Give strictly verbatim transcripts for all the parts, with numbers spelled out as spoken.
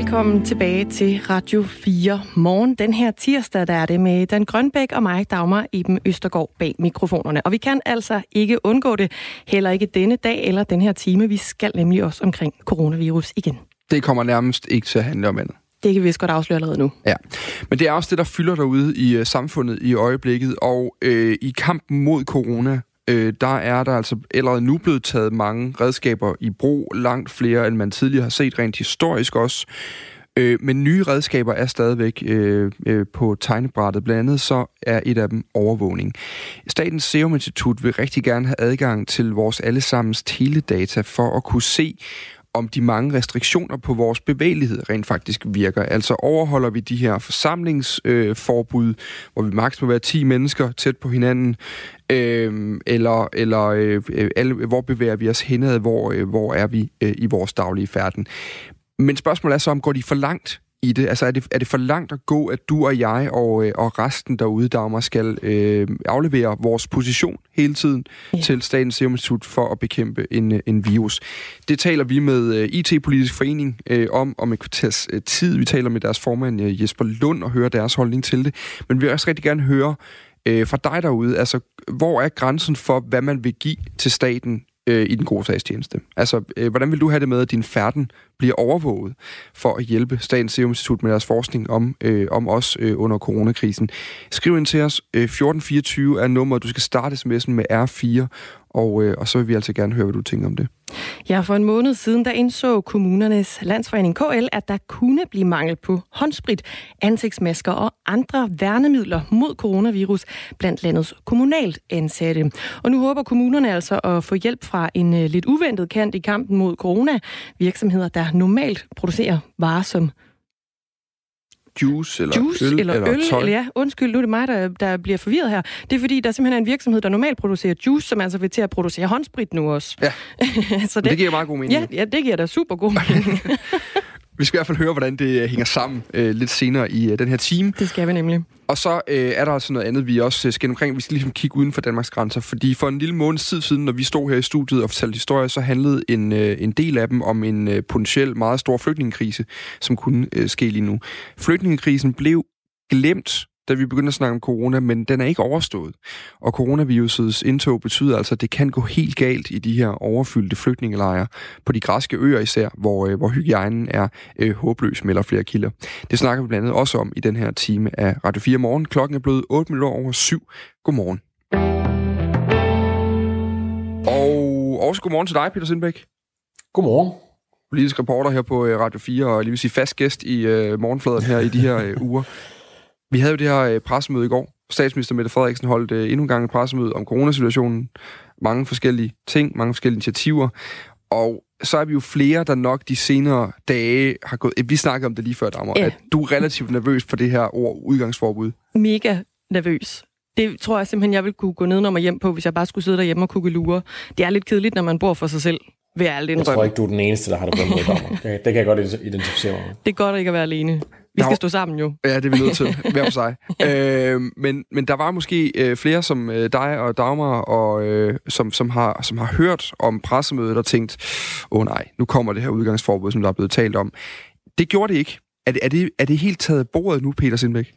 Velkommen tilbage til Radio fire Morgen. Den her tirsdag, der er det med Dan Grønbæk og mig, Dagmar Iben Østergaard, bag mikrofonerne. Og vi kan altså ikke undgå det, heller ikke denne dag eller den her time. Vi skal nemlig også omkring coronavirus igen. Det kommer nærmest ikke til at handle om andet. Det kan vi vist godt afsløre allerede nu. Ja, men det er også det, der fylder derude i uh, samfundet i øjeblikket. Og øh, i kampen mod corona, øh, der er der altså allerede nu blevet taget mange redskaber i brug. Langt flere, end man tidligere har set, rent historisk også. Øh, men nye redskaber er stadigvæk øh, øh, på tegnebrættet. Blandt andet så er et af dem overvågning. Statens Serum Institut vil rigtig gerne have adgang til vores allesammens teledata for at kunne se, om de mange restriktioner på vores bevægelighed rent faktisk virker. Altså overholder vi de her forsamlingsforbud, øh, hvor vi maks må være ti mennesker tæt på hinanden, øh, eller, eller øh, alle, hvor bevæger vi os henad, hvor, øh, hvor er vi øh, i vores daglige færden. Men spørgsmålet er så, om går de for langt i det? Altså er det, er det for langt at gå, at du og jeg og, og resten derude, Dagmar, skal øh, aflevere vores position hele tiden ja. til Statens Serum Institut for at bekæmpe en, en virus? Det taler vi med uh, I T-politisk forening øh, om, om et kvarters uh, tid. Vi taler med deres formand uh, Jesper Lund og hører deres holdning til det. Men vi vil også rigtig gerne høre øh, fra dig derude, altså hvor er grænsen for, hvad man vil give til staten i den gode sagstjeneste? Altså, øh, hvordan vil du have det med, at din færden bliver overvåget for at hjælpe Statens Serum Institut med deres forskning om, øh, om os øh, under coronakrisen? Skriv ind til os. Øh, fjorten fireogtyve er nummeret. Du skal starte sms'en med R fire, og, øh, og så vil vi altså gerne høre, hvad du tænker om det. Ja, for en måned siden, der indså Kommunernes Landsforening K L, at der kunne blive mangel på håndsprit, ansigtsmasker og andre værnemidler mod coronavirus blandt landets kommunalt ansatte. Og nu håber kommunerne altså at få hjælp fra en uh, lidt uventet kant i kampen mod corona. Virksomheder, der normalt producerer varer som juice eller juice, øl eller, eller øl, tøj. Eller ja, undskyld, nu er det mig, der, der bliver forvirret her. Det er fordi, der simpelthen er en virksomhed, der normalt producerer juice, som altså vil til at producere håndsprit nu også. Ja, så det, det giver meget god mening. Ja, ja, det giver da super god mening. Vi skal i hvert fald høre, hvordan det hænger sammen øh, lidt senere i øh, den her time. Det skal vi nemlig. Og så øh, er der altså noget andet, vi også skal omkring. Vi skal ligesom kigge uden for Danmarks grænser, fordi for en lille måneds tid siden, når vi stod her i studiet og fortalte historier, så handlede en, øh, en del af dem om en øh, potentiel meget stor flygtningekrise, som kunne øh, ske lige nu. Flygtningekrisen blev glemt, da vi begyndte at snakke om corona, men den er ikke overstået. Og coronavirusets indtog betyder altså, at det kan gå helt galt i de her overfyldte flygtningelejre på de græske øer især, hvor, øh, hvor hygiejnen er øh, håbløs, melder flere kilder. Det snakker vi blandt andet også om i den her time af Radio fire Morgen. Klokken er blevet otte minutter over syv. Godmorgen. Og også godmorgen til dig, Peter Sindbæk. Godmorgen. Politisk reporter her på Radio fire, og lige vil sige fast gæst i øh, morgenfladen her i de her øh, uger. Vi havde jo det her pressemøde i går. Statsminister Mette Frederiksen holdt endnu en gang et pressemøde om coronasituationen. Mange forskellige ting, mange forskellige initiativer. Og så er vi jo flere, der nok de senere dage har gået... Vi snakkede om det lige før, Dagmar, ja. At du er relativt nervøs for det her ord udgangsforbud. Mega nervøs. Det tror jeg simpelthen, jeg ville kunne gå ned og hjem på, hvis jeg bare skulle sidde derhjemme og kukkelure. Det er lidt kedeligt, når man bor for sig selv. Vil jeg, jeg tror ikke, du er den eneste, der har det på en måde, Dagmar. Det kan jeg godt identificere mig med. Det er godt ikke at være alene. Vi skal stå sammen jo. Ja, det er vi nødt til. Hver for sig. ja. øh, men, men der var måske øh, flere som øh, dig og Dagmar, og, øh, som, som, har, som har hørt om pressemødet og tænkt, åh oh, nej, nu kommer det her udgangsforbud, som der er blevet talt om. Det gjorde det ikke. Er det, er det, er det helt taget bordet nu, Peter Sindbæk?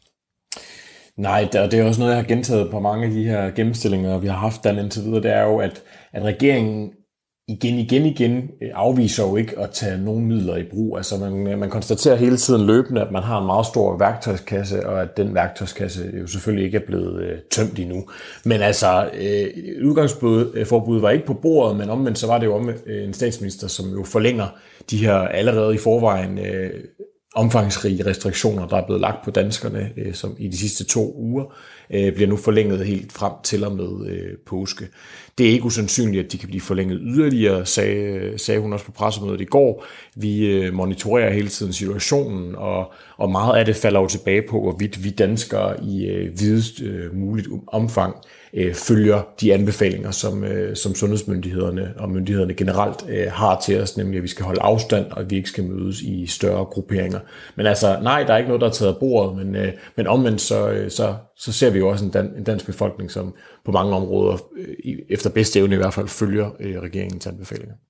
Nej, det er også noget, jeg har gentaget på mange af de her gennemstillinger, vi har haft den indtil videre. Det er jo, at, at regeringen igen, igen, igen afviser jo ikke at tage nogle midler i brug. Altså man, man konstaterer hele tiden løbende, at man har en meget stor værktøjskasse, og at den værktøjskasse jo selvfølgelig ikke er blevet øh, tømt endnu. Men altså, øh, udgangsforbud var ikke på bordet, men omvendt så var det jo om øh, en statsminister, som jo forlænger de her allerede i forvejen øh, omfangsrige restriktioner, der er blevet lagt på danskerne øh, som i de sidste to uger, øh, bliver nu forlænget helt frem til og med øh, påske. Det er ikke usandsynligt, at de kan blive forlænget yderligere, sagde, sagde hun også på pressemødet i går. Vi øh, monitorerer hele tiden situationen, og, og meget af det falder jo tilbage på, hvorvidt vi danskere i øh, videst øh, muligt omfang øh, følger de anbefalinger, som, øh, som sundhedsmyndighederne og myndighederne generelt øh, har til os, nemlig at vi skal holde afstand, og at vi ikke skal mødes i større grupperinger. Men altså, nej, der er ikke noget, der er taget af bordet, men, øh, men omvendt så, øh, så, så ser vi jo også en, dan, en dansk befolkning, som på mange områder, øh, efter bedste evne i hvert fald, følger øh, regeringens anbefalinger.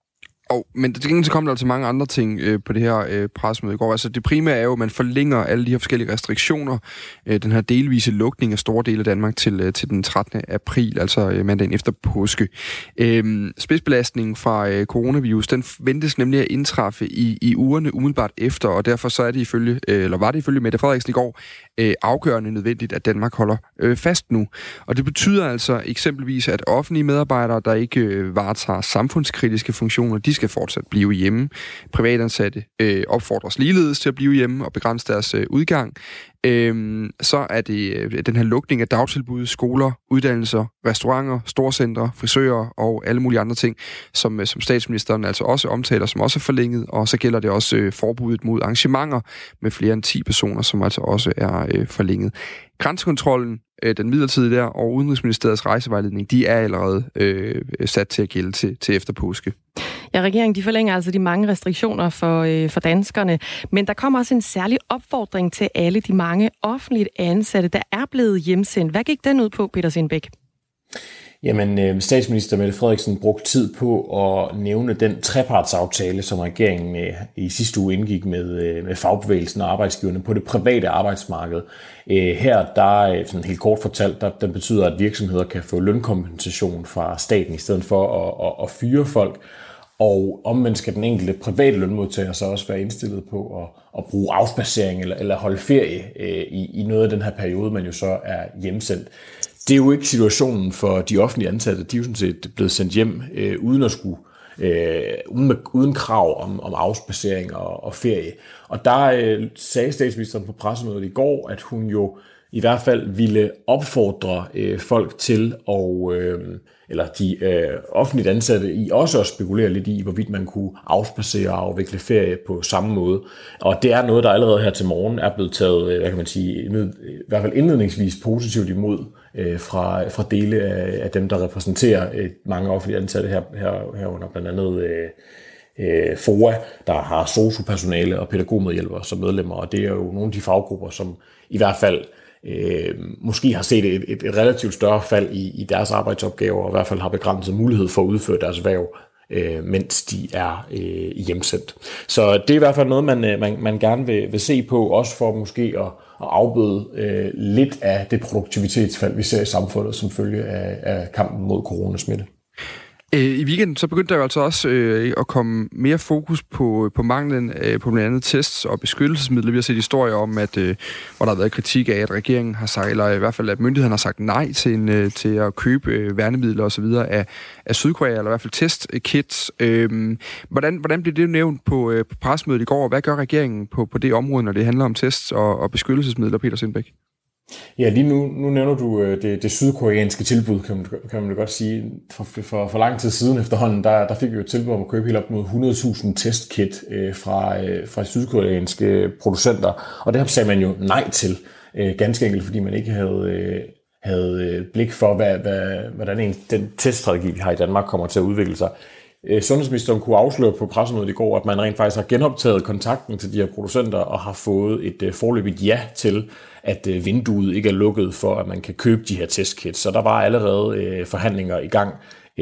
Og, men til gengæld så kom der altså mange andre ting øh, på det her øh, pressemøde i går. Altså det primære er jo, at man forlænger alle de her forskellige restriktioner. Øh, den her delvise lukning af store dele af Danmark til, øh, til den trettende april, altså øh, mandagen efter påske. Øh, spidsbelastningen fra øh, coronavirus, den ventes nemlig at indtræffe i, i ugerne umiddelbart efter, og derfor så er det ifølge, øh, eller var det ifølge Mette Frederiksen i går, øh, afgørende nødvendigt, at Danmark holder øh, fast nu. Og det betyder altså eksempelvis, at offentlige medarbejdere, der ikke øh, varetager samfundskritiske funktioner, de skal fortsat blive hjemme. Privatansatte øh, opfordres ligeledes til at blive hjemme og begrænse deres øh, udgang. Øhm, så er det øh, den her lukning af dagtilbud, skoler, uddannelser, restauranter, storcentre, frisører og alle mulige andre ting, som, øh, som statsministeren altså også omtaler, som også er forlænget. Og så gælder det også øh, forbuddet mod arrangementer med flere end ti personer, som altså også er øh, forlænget. Grænsekontrollen, øh, den midlertidige der, og Udenrigsministeriets rejsevejledning, de er allerede øh, sat til at gælde til, til efter påske. Ja, regeringen de forlænger altså de mange restriktioner for, øh, for danskerne, men der kommer også en særlig opfordring til alle de mange offentligt ansatte, der er blevet hjemsendt. Hvad gik den ud på, Peter Sindbæk? Jamen, statsminister Mette Frederiksen brugte tid på at nævne den trepartsaftale, som regeringen i sidste uge indgik med, med fagbevægelsen og arbejdsgiverne på det private arbejdsmarked. Her, der sådan helt kort fortalt, der, den betyder, at virksomheder kan få lønkompensation fra staten i stedet for at, at, at fyre folk. Og omvendt skal den enkelte private lønmodtager så også være indstillet på at, at bruge afspacering eller, eller holde ferie øh, i, i noget af den her periode, man jo så er hjemsendt. Det er jo ikke situationen for de offentlige ansatte. De er jo sådan set blevet sendt hjem øh, uden at skulle, øh, uden, uden krav om, om afspacering og, og ferie. Og der øh, sagde statsministeren på pressemødet i går, at hun jo i hvert fald ville opfordre øh, folk til at, øh, eller de øh, offentligt ansatte i også at spekulere lidt i, hvorvidt man kunne afspacere og afvikle ferie på samme måde. Og det er noget, der allerede her til morgen er blevet taget, hvad kan man sige, i hvert fald indledningsvis positivt imod øh, fra, fra dele af, af dem, der repræsenterer øh, mange offentligt ansatte her, her, herunder blandt andet øh, øh, F O A, der har sosu-personale og pædagogmedhjælpere som medlemmer, og det er jo nogle af de faggrupper, som i hvert fald Øh, måske har set et, et, et relativt større fald i, i deres arbejdsopgaver, og i hvert fald har begrænset mulighed for at udføre deres hverv, øh, mens de er øh, hjemsendt. Så det er i hvert fald noget, man, man, man gerne vil, vil se på, også for måske at, at afbøde øh, lidt af det produktivitetsfald, vi ser i samfundet som følge af, af kampen mod coronasmitte. I weekenden så begyndte der jo altså også øh, at komme mere fokus på, på manglen øh, på blandt andet tests og beskyttelsesmidler. Vi har set historier om, at øh, hvor der har været kritik af, at regeringen har sagt, eller i hvert fald at myndighederne har sagt nej til, en, øh, til at købe øh, værnemidler osv. af, af Sydkorea, eller i hvert fald testkits. Øh, hvordan, hvordan blev det nævnt på, øh, på pressemødet i går, og hvad gør regeringen på, på det område, når det handler om tests og, og beskyttelsesmidler, Peter Sindbæk? Ja, lige nu, nu nævner du det, det sydkoreanske tilbud, kan man, kan man godt sige. For, for, for lang tid siden efterhånden, der, der fik vi jo et tilbud om at købe helt op mod hundrede tusind testkit øh, fra, øh, fra sydkoreanske producenter. Og det sagde man jo nej til, øh, ganske enkelt, fordi man ikke havde, øh, havde blik for, hvad, hvad, hvordan en, den teststrategi, vi har i Danmark, kommer til at udvikle sig. Sundhedsministeren kunne afsløre på pressemødet i går, at man rent faktisk har genoptaget kontakten til de her producenter og har fået et foreløbigt ja til, at vinduet ikke er lukket for, at man kan købe de her testkits. Så der var allerede forhandlinger i gang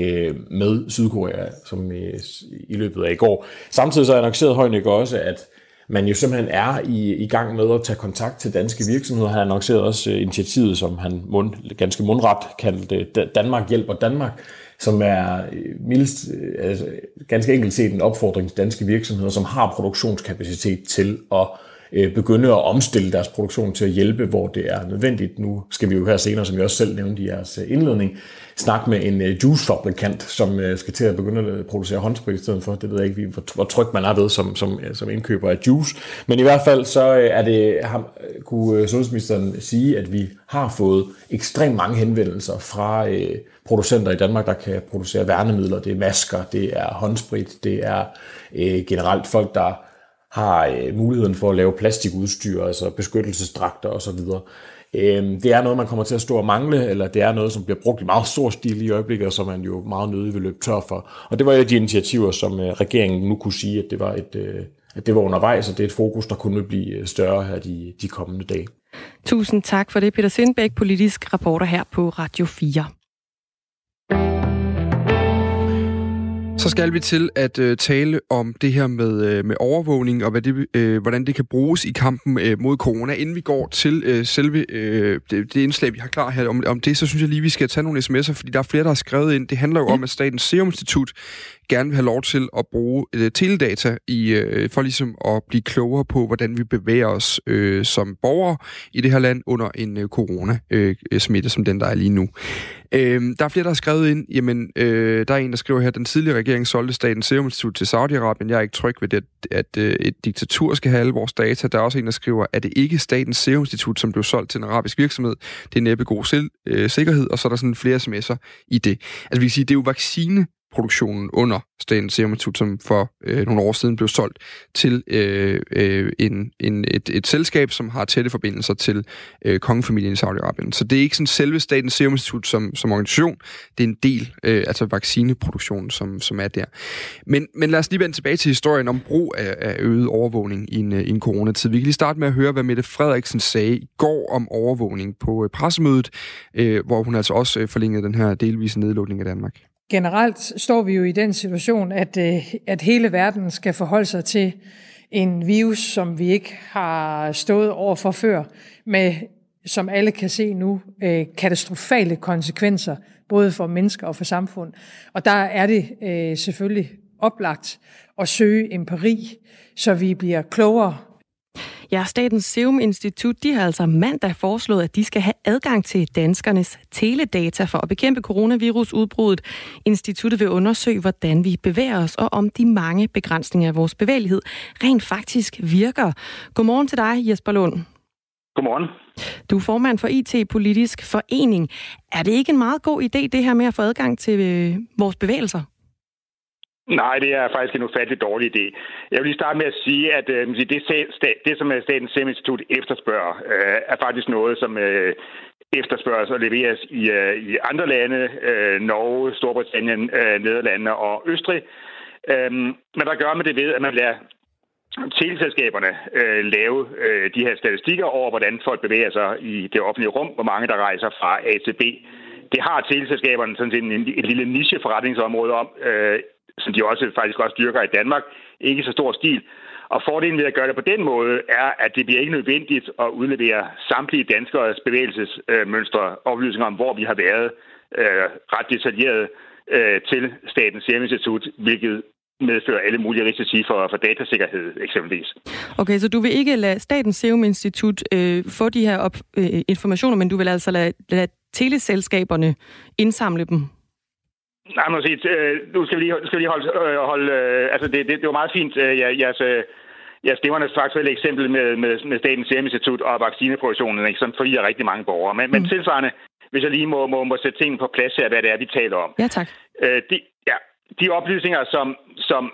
med Sydkorea, som i løbet af i går. Samtidig så annoncerede Højnæk også, at man jo simpelthen er i, i gang med at tage kontakt til danske virksomheder. Han annoncerede også initiativet, som han mund, ganske mundret kaldte Danmark hjælper Danmark, som er mildest, altså, ganske enkelt set en opfordring til danske virksomheder, som har produktionskapacitet til at øh, begynde at omstille deres produktion til at hjælpe, hvor det er nødvendigt. Nu skal vi jo her senere, som jeg også selv nævnte i jeres indledning, snakke med en øh, juicefabrikant, som øh, skal til at begynde at producere håndsprit i stedet for. Det ved jeg ikke, hvor, hvor tryg man er ved som, som, som indkøber af juice. Men i hvert fald så er det, ham, kunne sundhedsministeren sige, at vi har fået ekstremt mange henvendelser fra øh, producenter i Danmark, der kan producere værnemidler. Det er masker, det er håndsprit, det er øh, generelt folk, der har øh, muligheden for at lave plastikudstyr, altså beskyttelsesdragter osv. Øh, det er noget, man kommer til at stå og mangle, eller det er noget, som bliver brugt i meget stor stil i øjeblikket, og som man jo meget nødig vil løbe tør for. Og det var et af de initiativer, som øh, regeringen nu kunne sige, at det var et øh, at det var undervejs, og det er et fokus, der kunne blive større her de, de kommende dage. Tusind tak for det, Peter Sindbæk, politisk reporter her på Radio fire. Så skal vi til at øh, tale om det her med, øh, med overvågning, og hvad det, øh, hvordan det kan bruges i kampen øh, mod corona. Inden vi går til øh, selve øh, det, det indslag, vi har klar her om, om det, så synes jeg lige, vi skal tage nogle sms'er, fordi der er flere, der har skrevet ind. Det handler jo ja. om, at Statens Serum Institut gerne vil have lov til at bruge øh, teledata i, øh, for ligesom at blive klogere på, hvordan vi bevæger os øh, som borgere i det her land under en øh, corona-smitte, øh, som den, der er lige nu. Øh, der er flere, der har skrevet ind, jamen, øh, der er en, der skriver her, den tidligere regering solgte Statens Serum Institut til Saudi-Arabien. Jeg er ikke tryg ved det, at øh, et diktatur skal have alle vores data. Der er også en, der skriver, at det ikke Statens Serum Institut, som blev solgt til en arabisk virksomhed. Det er næppe god selv, øh, sikkerhed, og så er der sådan flere sms'er i det. Altså, vi kan sige, det er jo vaccine produktionen under Statens Serum Institut, som for øh, nogle år siden blev solgt til øh, øh, en, en, et, et selskab, som har tætte forbindelser til øh, kongefamilien i Saudi-Arabien. Så det er ikke sådan selve Statens Serum Institut som, som organisation, det er en del, øh, altså vaccineproduktionen, som, som er der. Men, men lad os lige vende tilbage til historien om brug af, af øget overvågning i en, i en coronatid. Vi kan lige starte med at høre, hvad Mette Frederiksen sagde i går om overvågning på øh, pressemødet, øh, hvor hun altså også øh, forlængede den her delvise nedlukning af Danmark. Generelt står vi jo i den situation, at, at hele verden skal forholde sig til en virus, som vi ikke har stået over for før, med, som alle kan se nu, katastrofale konsekvenser, både for mennesker og for samfund. Og der er det selvfølgelig oplagt at søge empiri, så vi bliver klogere. Ja, Statens Serum Institut, de har altså mandag foreslået, at de skal have adgang til danskernes teledata for at bekæmpe coronavirusudbruddet. Instituttet vil undersøge, hvordan vi bevæger os, og om de mange begrænsninger af vores bevægelighed rent faktisk virker. Godmorgen til dig, Jesper Lund. Godmorgen. Du er formand for I T-politisk forening. Er det ikke en meget god idé, det her med at få adgang til vores bevægelser? Nej, det er faktisk en ufattelig dårlig idé. Jeg vil lige starte med at sige, at øh, det, det, som Statens Serum Institut efterspørger, øh, er faktisk noget, som øh, efterspørges og leveres i, øh, i andre lande, øh, Norge, Storbritannien, øh, Nederlandene og Østrig. Øh, men der gør man det ved, at man lader teleselskaberne øh, lave øh, de her statistikker over, hvordan folk bevæger sig i det offentlige rum, hvor mange der rejser fra A til B. Det har teleselskaberne sådan set en, et lille niche-forretningsområde om, øh, som de også faktisk også dyrker i Danmark, ikke i så stor stil. Og fordelen ved at gøre det på den måde, er, at det bliver ikke nødvendigt at udlevere samtlige danskeres bevægelsesmønstre, oplysninger om, hvor vi har været øh, ret detaljeret øh, til Statens Serum Institut, hvilket medfører alle mulige risici for, for datasikkerhed eksempelvis. Okay, så du vil ikke lade Statens Serum Institut øh, få de her op, øh, informationer, men du vil altså lade, lade teleselskaberne indsamle dem? Nej, må sige, øh, nu skal vi lige, skal vi lige holde, øh, holde øh, altså det, det, det var meget fint, øh, jeres, øh, jeres stemmernes faktuelle eksempel med, med, med Statens Serum Institut og vaccineproduktionen, ikke, som forvirrer rigtig mange borgere. Men, mm. men tilsvarende, hvis jeg lige må, må, må sætte tingene på plads her, hvad det er, vi taler om. Ja, tak. Øh, de, ja, de oplysninger, som, som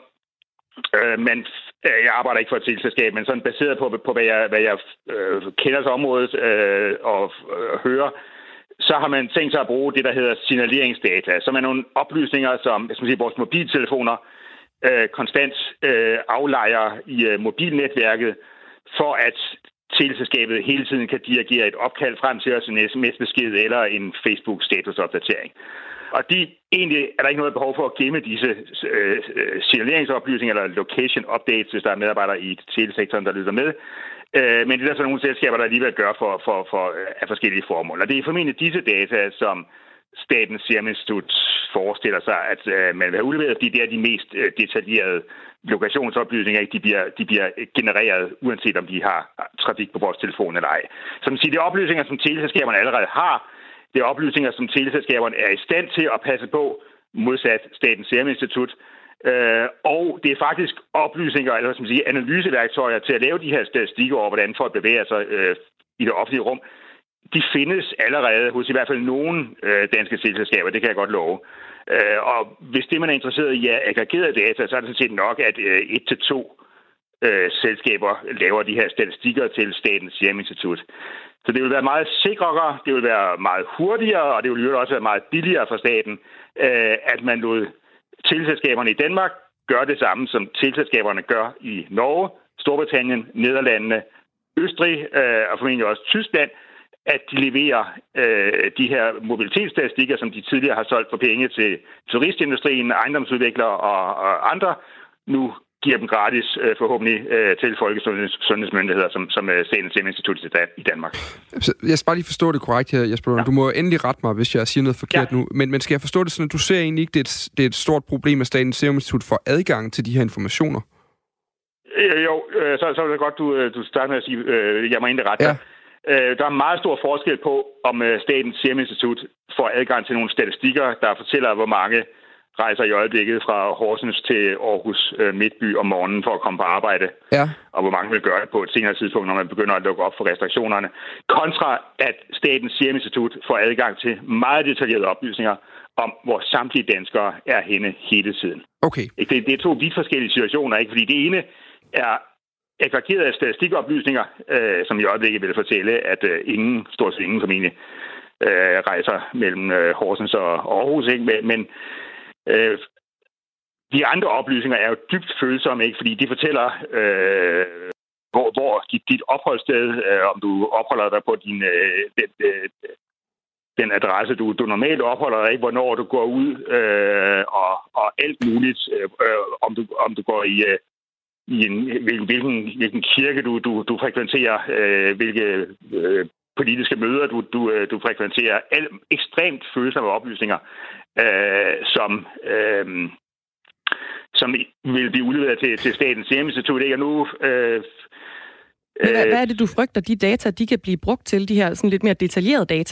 øh, man, øh, jeg arbejder ikke for et teleselskab, men sådan baseret på, på hvad jeg, hvad jeg øh, kender til området øh, og øh, hører, så har man tænkt sig at bruge det, der hedder signaleringsdata, som er nogle oplysninger, som jeg skal sige, vores mobiltelefoner øh, konstant øh, aflejer i øh, mobilnetværket, for at teleselskabet hele tiden kan dirigere et opkald frem til os, en sms-besked eller en Facebook-statusopdatering. Og de, egentlig er der ikke noget behov for at gemme disse øh, signaleringsoplysninger eller location updates, hvis der er medarbejdere i telesektoren, der lytter med. Øh, men det er der så nogle selskaber, der alligevel gør for, for, for af forskellige formål. Og det er formentlig disse data, som Statens Serum Institut forestiller sig, at øh, man vil have udleveret, fordi det er de mest øh, detaljerede lokationsoplysninger, de bliver, de bliver genereret, uanset om de har trafik på vores telefon eller ej. Som siger, det er oplysninger, som teleselskaberne allerede har. Det er oplysninger, som teleselskaberne er i stand til at passe på, modsat Statens Serum Institut. Øh, og det er faktisk oplysninger, eller hvad skal man sige, analyseværktøjer til at lave de her statistikker over, hvordan folk bevæger sig øh, i det offentlige rum. De findes allerede hos i hvert fald nogle øh, danske teleselskaber, det kan jeg godt love. Øh, og hvis det, man er interesseret i, er aggregerede data, så er det sådan set nok, at øh, et til to øh, selskaber laver de her statistikker til Statens Serum Institut. Så det vil være meget sikrere, det vil være meget hurtigere, og det vil også være meget billigere for staten, øh, at man lod teleselskaberne i Danmark gør det samme, som teleselskaberne gør i Norge, Storbritannien, Nederlandene, Østrig øh, og formentlig også Tyskland, at de leverer øh, de her mobilitetsstatistikker, som de tidligere har solgt for penge til turistindustrien, ejendomsudviklere og, og andre, nu giver dem gratis, øh, forhåbentlig, øh, til folkesundhedsmyndigheder, som, som øh, Statens Serum Institut i Danmark. Jeg skal bare lige forstå det korrekt her, Jesper. Ja. Du må endelig rette mig, hvis jeg siger noget forkert ja. nu. Men, men skal jeg forstå det sådan, at du ser egentlig ikke, det er et, det er et stort problem, at Statens Serum Institut får adgang til de her informationer? Øh, jo, øh, så, så er det godt, du, du starter med at sige, øh, jeg må endelig rette ja. øh, Der er meget stor forskel på, om øh, Statens Serum Institut får adgang til nogle statistikker, der fortæller, hvor mange rejser i øjeblikket fra Horsens til Aarhus øh, Midtby om morgenen for at komme på arbejde. Ja. Og hvor mange vil gøre det på et senere tidspunkt, når man begynder at lukke op for restriktionerne. Kontra at Statens Serum Institut får adgang til meget detaljerede oplysninger om, hvor samtlige danskere er henne hele tiden. Okay. Det, det er to vidt forskellige situationer, ikke? Fordi det ene er aggregeret af statistikoplysninger, øh, som i øjeblikket vil fortælle, at øh, ingen, stort set ingen formentlig, øh, rejser mellem øh, Horsens og Aarhus, ikke? Men Øh, de andre oplysninger er jo dybt følsomme, ikke? Fordi de fortæller, øh, hvor, hvor dit, dit opholdssted, øh, om du opholder dig på din, øh, den, øh, den adresse, du, du normalt opholder dig, ikke? Hvornår du går ud, øh, og, og alt muligt, øh, om, du, om du går i, øh, i en, hvilken, hvilken kirke du, du, du frekventerer, øh, hvilke øh, politiske møder du, du, du frekventerer. Alt ekstremt følsomme oplysninger, Øh, som, øh, som vil blive udleveret til, til Statens Serum Institut. Og nu, øh, Men hvad, hvad er det, du frygter, de data, de kan blive brugt til, de her sådan lidt mere detaljerede data?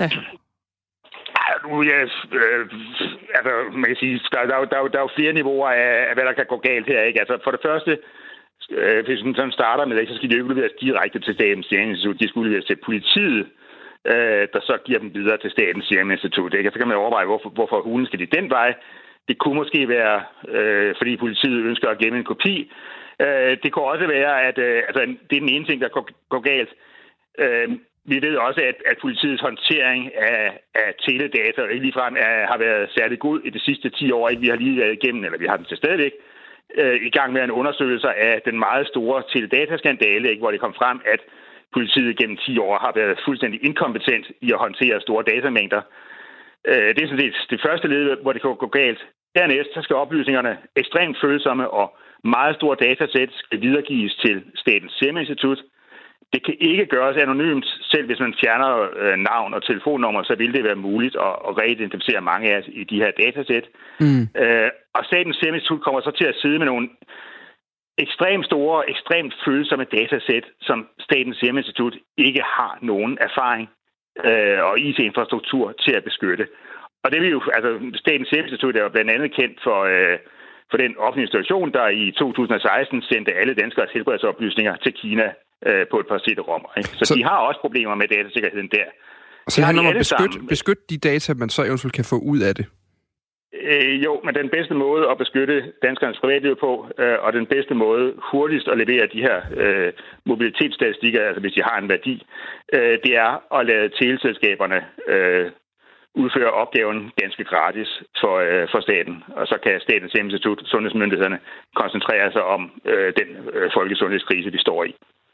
Nu, ja, øh, altså, man kan sige, der, der, der, der er jo flere niveauer af, af, hvad der kan gå galt her, ikke? Altså, for det første, øh, hvis man sådan starter med, så skal de jo ikke udleveres direkte til Statens Serum Institut. De skal udleveres til politiet, der så giver dem videre til Statens Serum Institut. Ikke? Så kan man overveje, hvorfor, hvorfor hulen skal de den vej. Det kunne måske være, øh, fordi politiet ønsker at gemme en kopi. Øh, det kunne også være, at øh, altså, det er den ene ting, der går, går galt. Øh, vi ved også, at, at politiets håndtering af, af teledata ikke ligefrem er, har været særlig god i de sidste ti år. Ikke? Vi har lige været igennem, eller vi har den til stadigvæk, øh, i gang med en undersøgelse af den meget store teledataskandale, ikke? Hvor det kom frem, at politiet gennem ti år har været fuldstændig inkompetent i at håndtere store datamængder. Det er sådan set det første led, hvor det kan gå galt. Dernæst så skal oplysningerne ekstremt følsomme og meget store datasæt skal videregives til Statens Serum Institut. Det kan ikke gøres anonymt, selv hvis man fjerner navn og telefonnummer, så vil det være muligt at, at reidentificere mange af i de her datasæt. Mm. Og Statens Serum Institut kommer så til at sidde med nogle ekstremt store, ekstremt følsomme datasæt, som Statens Serum Institut ikke har nogen erfaring øh, og I T-infrastruktur til at beskytte. Og det vil jo, altså Statens Serum Institut er jo blandt andet kendt for, øh, for den offentlige institution, der i to tusind og seksten sendte alle danskeres helbredsoplysninger til Kina øh, på et par cd-rommer. Så, så de har også problemer med datasikkerheden der. Så det handler om at beskytte, beskytte de data, man så eventuelt kan få ud af det? Øh, jo, men den bedste måde at beskytte danskernes privatliv på, øh, og den bedste måde hurtigst at levere de her øh, mobilitetsstatistikker, altså hvis de har en værdi, øh, det er at lade teleselskaberne øh, udføre opgaven ganske gratis for, øh, for staten. Og så kan Statens Serum Institut, sundhedsmyndighederne, koncentrere sig om øh, den øh, folkesundhedskrise, vi står i.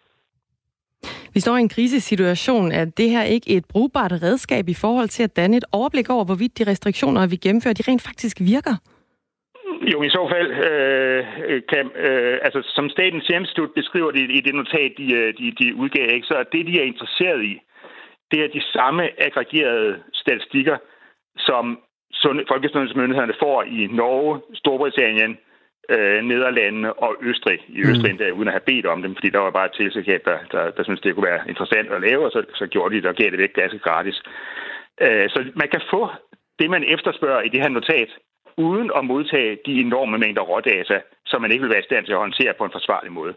Vi står i en krisesituation. Er det her ikke et brugbart redskab i forhold til at danne et overblik over, hvorvidt de restriktioner, vi gennemfører, de rent faktisk virker? Jo, i så fald øh, kan, øh, altså som Statens Serum Institut beskriver det i det notat, de, de, de udgav, ikke, så det, de er interesseret i, det er de samme aggregerede statistikker, som folkesundhedsmyndighederne får i Norge, Storbritannien, Øh, Nederlandene og Østrig. I Østrig endda, uden at have bedt om dem, fordi der var bare et tilselskab, der, der, der syntes, det kunne være interessant at lave, og så, så gjorde de det og gav det væk ganske gratis. Øh, så man kan få det, man efterspørger i det her notat, uden at modtage de enorme mængder rådata, som man ikke vil være i stand til at håndtere på en forsvarlig måde.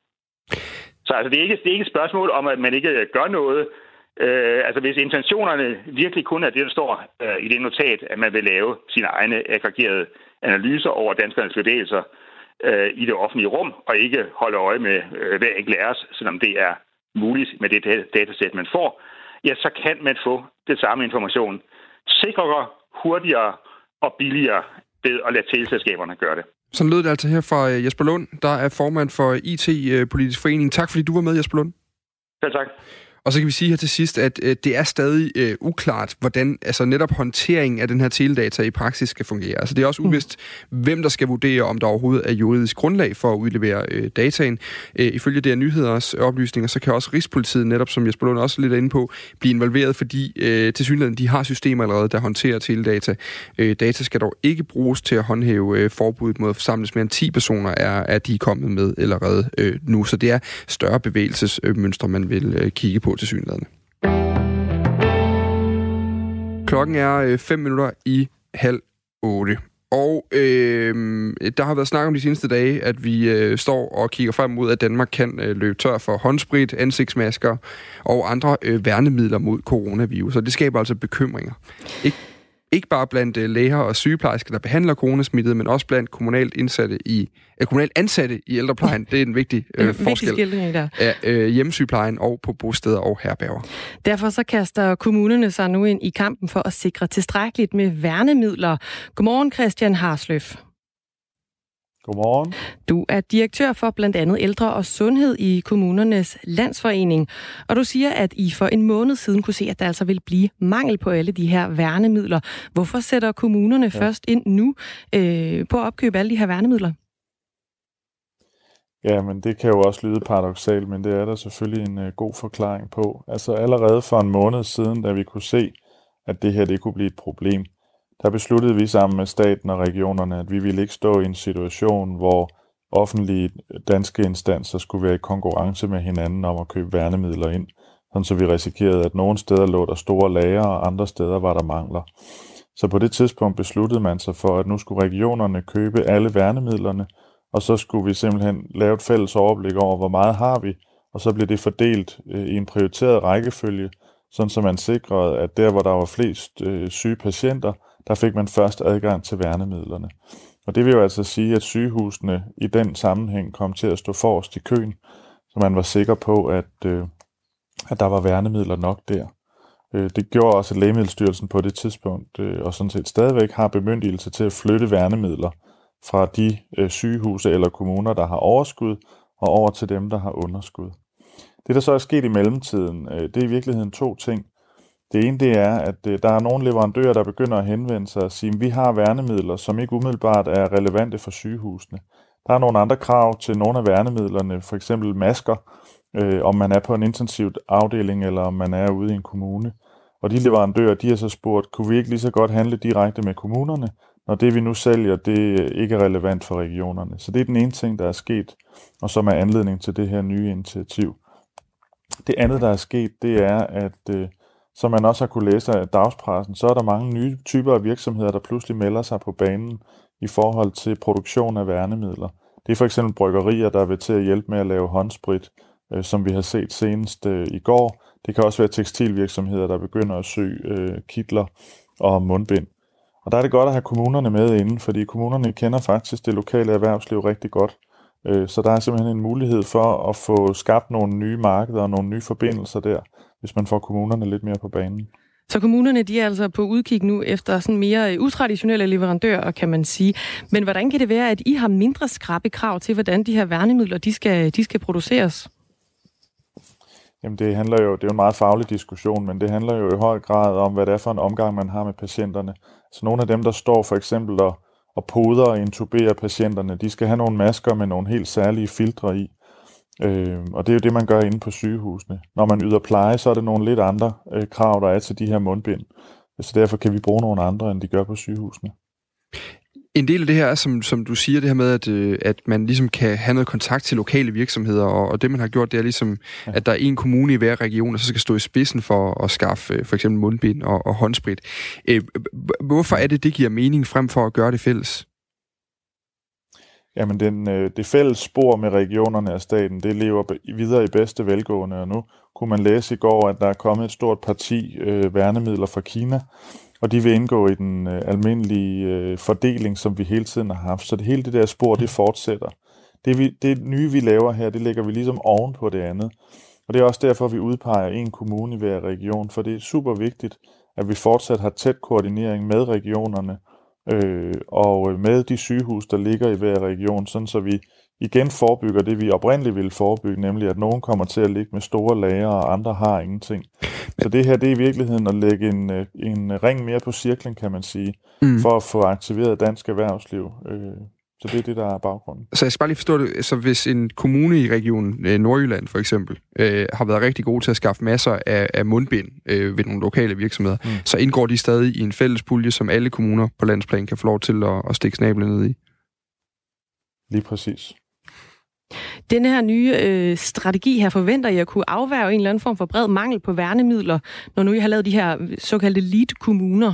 Så altså, det, er ikke, det er ikke et spørgsmål om, at man ikke gør noget. Øh, altså, hvis intentionerne virkelig kun er det, der står øh, i det notat, at man vil lave sine egne aggregerede analyser over danskernes bevægelser øh, i det offentlige rum, og ikke holde øje med øh, hver enkelt af os, selvom det er muligt med det datasæt, man får, ja, så kan man få det samme information sikrere, hurtigere og billigere ved at lade teleselskaberne gøre det. Sådan lød det altså her fra Jesper Lund, der er formand for I T-politisk forening. Tak fordi du var med, Jesper Lund. Selv tak. Og så kan vi sige her til sidst, at øh, det er stadig øh, uklart, hvordan altså netop håndteringen af den her teledata i praksis skal fungere. Altså det er også uvist, mm. hvem der skal vurdere, om der overhovedet er juridisk grundlag for at udlevere øh, dataen. Øh, ifølge D R Nyheders oplysninger, så kan også Rigspolitiet, netop som Jesper Lund også lidt inde på, blive involveret, fordi øh, tilsyneladende de har systemer allerede, der håndterer teledata. Øh, data skal dog ikke bruges til at håndhæve øh, forbuddet mod at forsamles mere end ti personer, er, er de kommet med allerede øh, nu. Så det er større bevægelsesmønstre, man vil øh, kigge på tilsyneladende. Klokken er øh, fem minutter i halv otte. Og øh, der har været snak om de seneste dage, at vi øh, står og kigger frem mod, at Danmark kan øh, løbe tør for håndsprit, ansigtsmasker og andre øh, værnemidler mod coronavirus. Og det skaber altså bekymringer. Ik- ikke bare blandt øh, læger og sygeplejersker, der behandler coronasmittede, men også blandt kommunalt indsatte i øh, kommunalt ansatte i ældreplejen. Det er en vigtig øh, forskel af øh, hjemmesygeplejen og på bosteder og herberger. Derfor så kaster kommunerne sig nu ind i kampen for at sikre tilstrækkeligt med værnemidler. Godmorgen, Christian Harsløf. Godmorgen. Du er direktør for blandt andet ældre og sundhed i Kommunernes Landsforening, og du siger, at I for en måned siden kunne se, at der altså vil blive mangel på alle de her værnemidler. Hvorfor sætter kommunerne ja. først ind nu øh, på at opkøbe alle de her værnemidler? Ja, men det kan jo også lyde paradoksalt, men det er der selvfølgelig en uh, god forklaring på. Altså allerede for en måned siden, da vi kunne se, at det her det kunne blive et problem, der besluttede vi sammen med staten og regionerne, at vi ville ikke stå i en situation, hvor offentlige danske instanser skulle være i konkurrence med hinanden om at købe værnemidler ind, sådan så vi risikerede, at nogle steder lå der store lager, og andre steder var der mangler. Så på det tidspunkt besluttede man sig for, at nu skulle regionerne købe alle værnemidlerne, og så skulle vi simpelthen lave et fælles overblik over, hvor meget har vi, og så blev det fordelt øh, i en prioriteret rækkefølge, sådan så man sikrede, at der, hvor der var flest øh, syge patienter, der fik man først adgang til værnemidlerne. Og det vil jo altså sige, at sygehusene i den sammenhæng kom til at stå forrest i køen, så man var sikker på, at, øh, at der var værnemidler nok der. Øh, det gjorde også, at Lægemiddelstyrelsen på det tidspunkt, øh, og sådan set stadigvæk har bemyndigelse til at flytte værnemidler fra de øh, sygehuse eller kommuner, der har overskud, og over til dem, der har underskud. Det, der så er sket i mellemtiden, øh, det er i virkeligheden to ting. Det ene det er, at øh, der er nogle leverandører, der begynder at henvende sig og sige, at vi har værnemidler, som ikke umiddelbart er relevante for sygehusene. Der er nogle andre krav til nogle af værnemidlerne, for eksempel masker, øh, om man er på en intensivt afdeling, eller om man er ude i en kommune. Og de leverandører, de har så spurgt, kunne vi ikke lige så godt handle direkte med kommunerne, når det vi nu sælger, det ikke er relevant for regionerne. Så det er den ene ting, der er sket, og som er anledning til det her nye initiativ. Det andet, der er sket, det er, at øh, som man også har kunne læse af dagspressen, så er der mange nye typer af virksomheder, der pludselig melder sig på banen i forhold til produktion af værnemidler. Det er for eksempel bryggerier, der vil til at hjælpe med at lave håndsprit, øh, som vi har set senest øh, i går. Det kan også være tekstilvirksomheder, der begynder at søge øh, kitler og mundbind. Og der er det godt at have kommunerne med inden, fordi kommunerne kender faktisk det lokale erhvervsliv rigtig godt. Så der er simpelthen en mulighed for at få skabt nogle nye markeder og nogle nye forbindelser der, hvis man får kommunerne lidt mere på banen. Så kommunerne de er altså på udkig nu efter sådan mere utraditionelle leverandører, kan man sige. Men hvordan kan det være, at I har mindre skrappe krav til, hvordan de her værnemidler de skal, de skal produceres? Jamen det handler jo, det er jo en meget faglig diskussion, men det handler jo i høj grad om, hvad det er for en omgang, man har med patienterne. Så nogle af dem, der står for eksempel og, og poder og intuberer patienterne, de skal have nogle masker med nogle helt særlige filtre i. Øh, og det er jo det, man gør inde på sygehusene. Når man yder pleje, så er det nogle lidt andre øh, krav, der er til de her mundbind. Så derfor kan vi bruge nogle andre, end de gør på sygehusene. En del af det her er, som, som du siger, det her med, at, øh, at man ligesom kan have noget kontakt til lokale virksomheder, og, og det man har gjort, det er ligesom, ja. at der er en kommune i hver region, der så skal stå i spidsen for at skaffe øh, for eksempel mundbind og, og håndsprit. Øh, hvorfor er det, det giver mening frem for at gøre det fælles? Jamen, den, det fælles spor med regionerne og staten, det lever videre i bedste velgående, og nu kunne man læse i går, at der er kommet et stort parti øh, værnemidler fra Kina, og de vil indgå i den øh, almindelige øh, fordeling, som vi hele tiden har haft. Så det hele det der spor, det fortsætter. Det, vi, det nye, vi laver her, det lægger vi ligesom oven på det andet. Og det er også derfor, vi udpeger en kommune i hver region, for det er super vigtigt, at vi fortsat har tæt koordinering med regionerne, øh, og med de sygehus, der ligger i hver region, sådan så vi igen forebygger det, vi oprindeligt ville forebygge, nemlig at nogen kommer til at ligge med store lagre, og andre har ingenting. Så det her, det er i virkeligheden at lægge en, en ring mere på cirklen, kan man sige, mm. for at få aktiveret dansk erhvervsliv. Så det er det, der er baggrunden. Så jeg skal bare lige forstå det. Så hvis en kommune i regionen Nordjylland for eksempel øh, har været rigtig god til at skaffe masser af, af mundbind øh, ved nogle lokale virksomheder, mm. så indgår de stadig i en fælles pulje, som alle kommuner på landsplan kan få lov til at, at stikke snablen ned i. Lige præcis. Den her nye øh, strategi her forventer jeg at kunne afværge en eller anden form for bred mangel på værnemidler, når nu I har lavet de her såkaldte lead-kommuner.